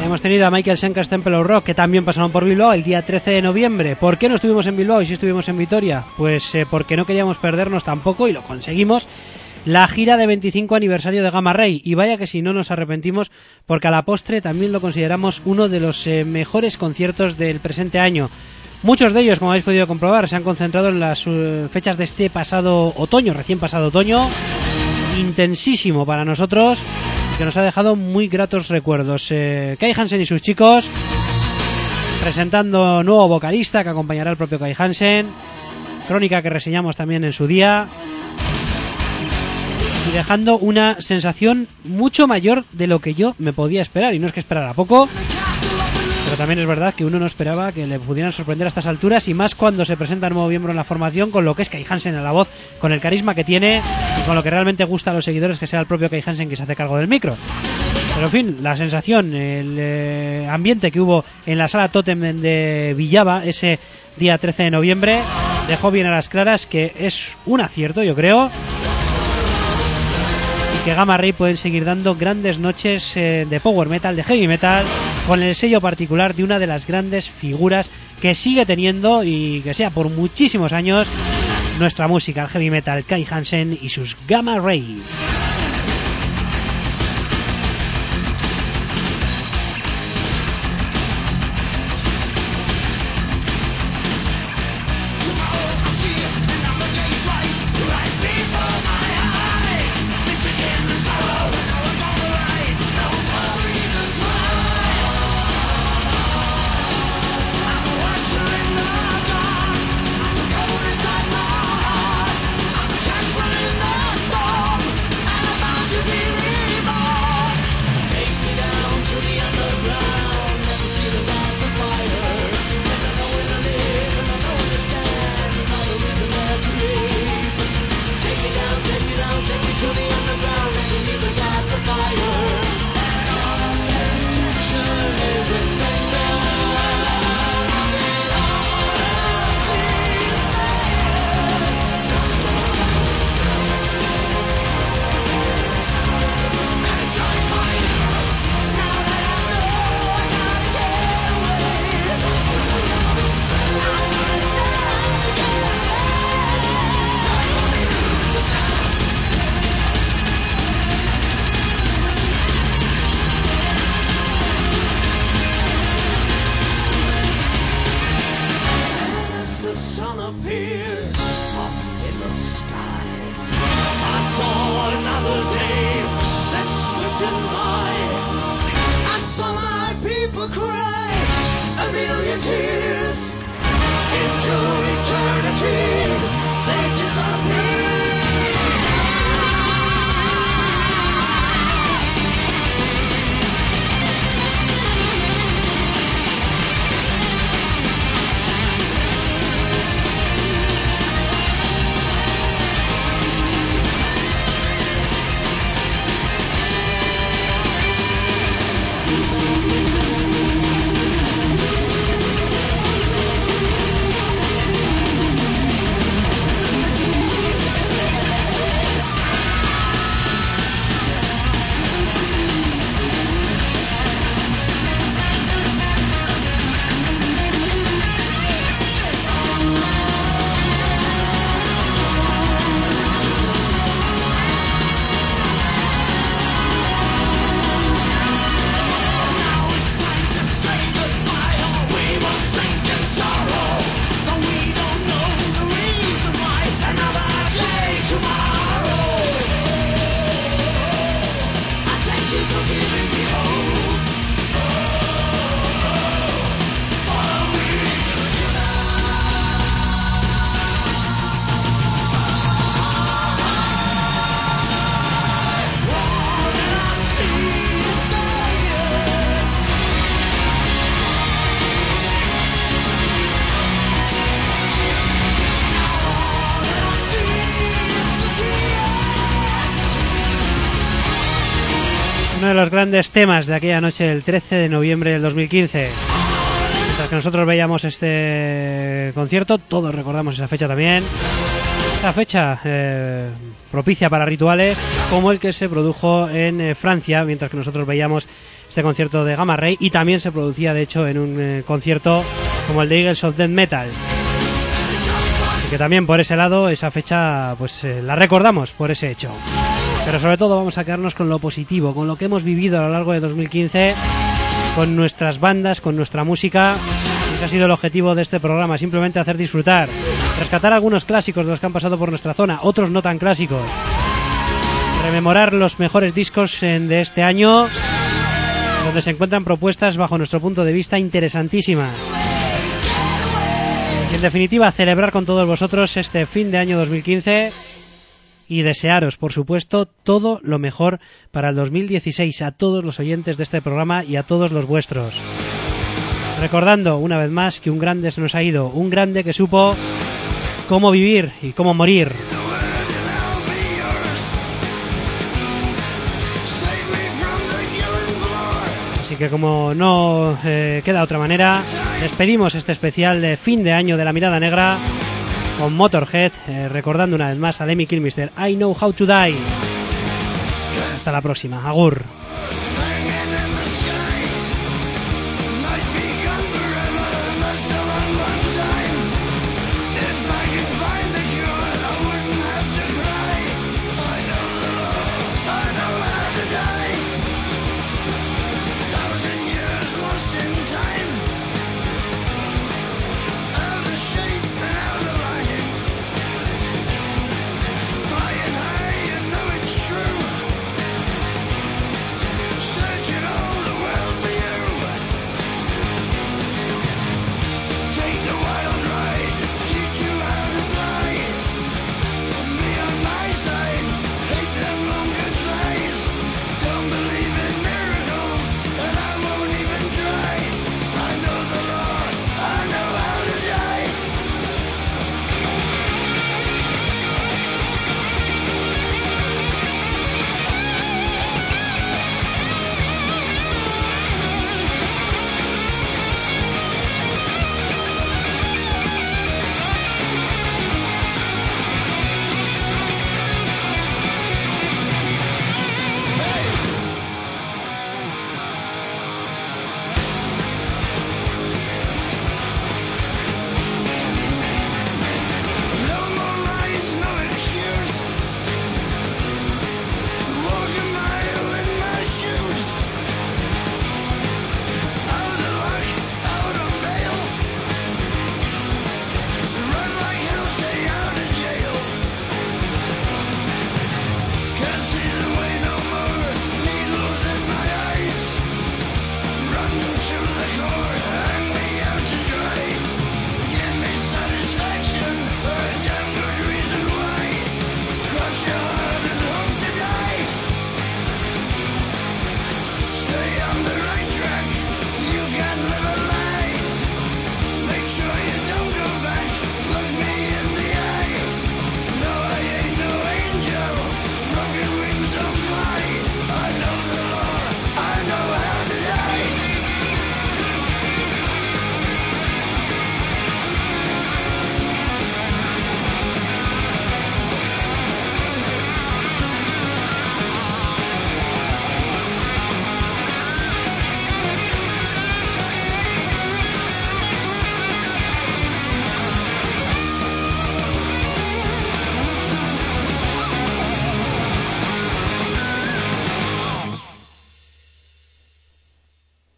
Hemos tenido a Michael Schenker's Temple of Rock, que también pasaron por Bilbao el día trece de noviembre. ¿Por qué no estuvimos en Bilbao y sí estuvimos en Vitoria? Pues eh, porque no queríamos perdernos tampoco, y lo conseguimos, la gira de veinticinco aniversario de Gamma Ray. Y vaya que si no nos arrepentimos, porque a la postre también lo consideramos uno de los eh, mejores conciertos del presente año. Muchos de ellos, como habéis podido comprobar, se han concentrado en las uh, fechas de este pasado otoño, recién pasado otoño, intensísimo para nosotros, que nos ha dejado muy gratos recuerdos. Eh, Kai Hansen y sus chicos presentando nuevo vocalista que acompañará al propio Kai Hansen, crónica que reseñamos también en su día, y dejando una sensación mucho mayor de lo que yo me podía esperar, y no es que esperara poco, pero también es verdad que uno no esperaba que le pudieran sorprender a estas alturas, y más cuando se presenta un nuevo miembro en la formación, con lo que es Kai Hansen a la voz, con el carisma que tiene y con lo que realmente gusta a los seguidores, que sea el propio Kai Hansen que se hace cargo del micro. Pero en fin, la sensación, el eh, ambiente que hubo en la sala Totem de Villava ese día trece de noviembre dejó bien a las claras que es un acierto, yo creo, y que Gamma Ray pueden seguir dando grandes noches eh, de power metal, de heavy metal, con el sello particular de una de las grandes figuras que sigue teniendo, y que sea por muchísimos años, nuestra música, el heavy metal, Kai Hansen y sus Gamma Ray. Uno de los grandes temas de aquella noche del trece de noviembre del dos mil quince. Mientras que nosotros veíamos este concierto, todos recordamos esa fecha también. Esta fecha eh, propicia para rituales como el que se produjo en eh, Francia, mientras que nosotros veíamos este concierto de Gamma Ray, y también se producía de hecho en un eh, concierto como el de Eagles of Death Metal. Así que también por ese lado, esa fecha pues eh, la recordamos por ese hecho. Pero sobre todo vamos a quedarnos con lo positivo, con lo que hemos vivido a lo largo de dos mil quince, con nuestras bandas, con nuestra música. Ese ha sido el objetivo de este programa, simplemente hacer disfrutar, rescatar algunos clásicos de los que han pasado por nuestra zona, otros no tan clásicos, rememorar los mejores discos de este año, donde se encuentran propuestas bajo nuestro punto de vista interesantísimas. Y en definitiva, celebrar con todos vosotros este fin de año dos mil quince y desearos, por supuesto, todo lo mejor para el dos mil dieciséis a todos los oyentes de este programa y a todos los vuestros. Recordando una vez más que un grande se nos ha ido, un grande que supo cómo vivir y cómo morir. Así que como no eh, queda otra manera, despedimos este especial de fin de año de La Mirada Negra con Motorhead, eh, recordando una vez más a Lemmy Kilmister, I Know How to Die. Hasta la próxima, agur.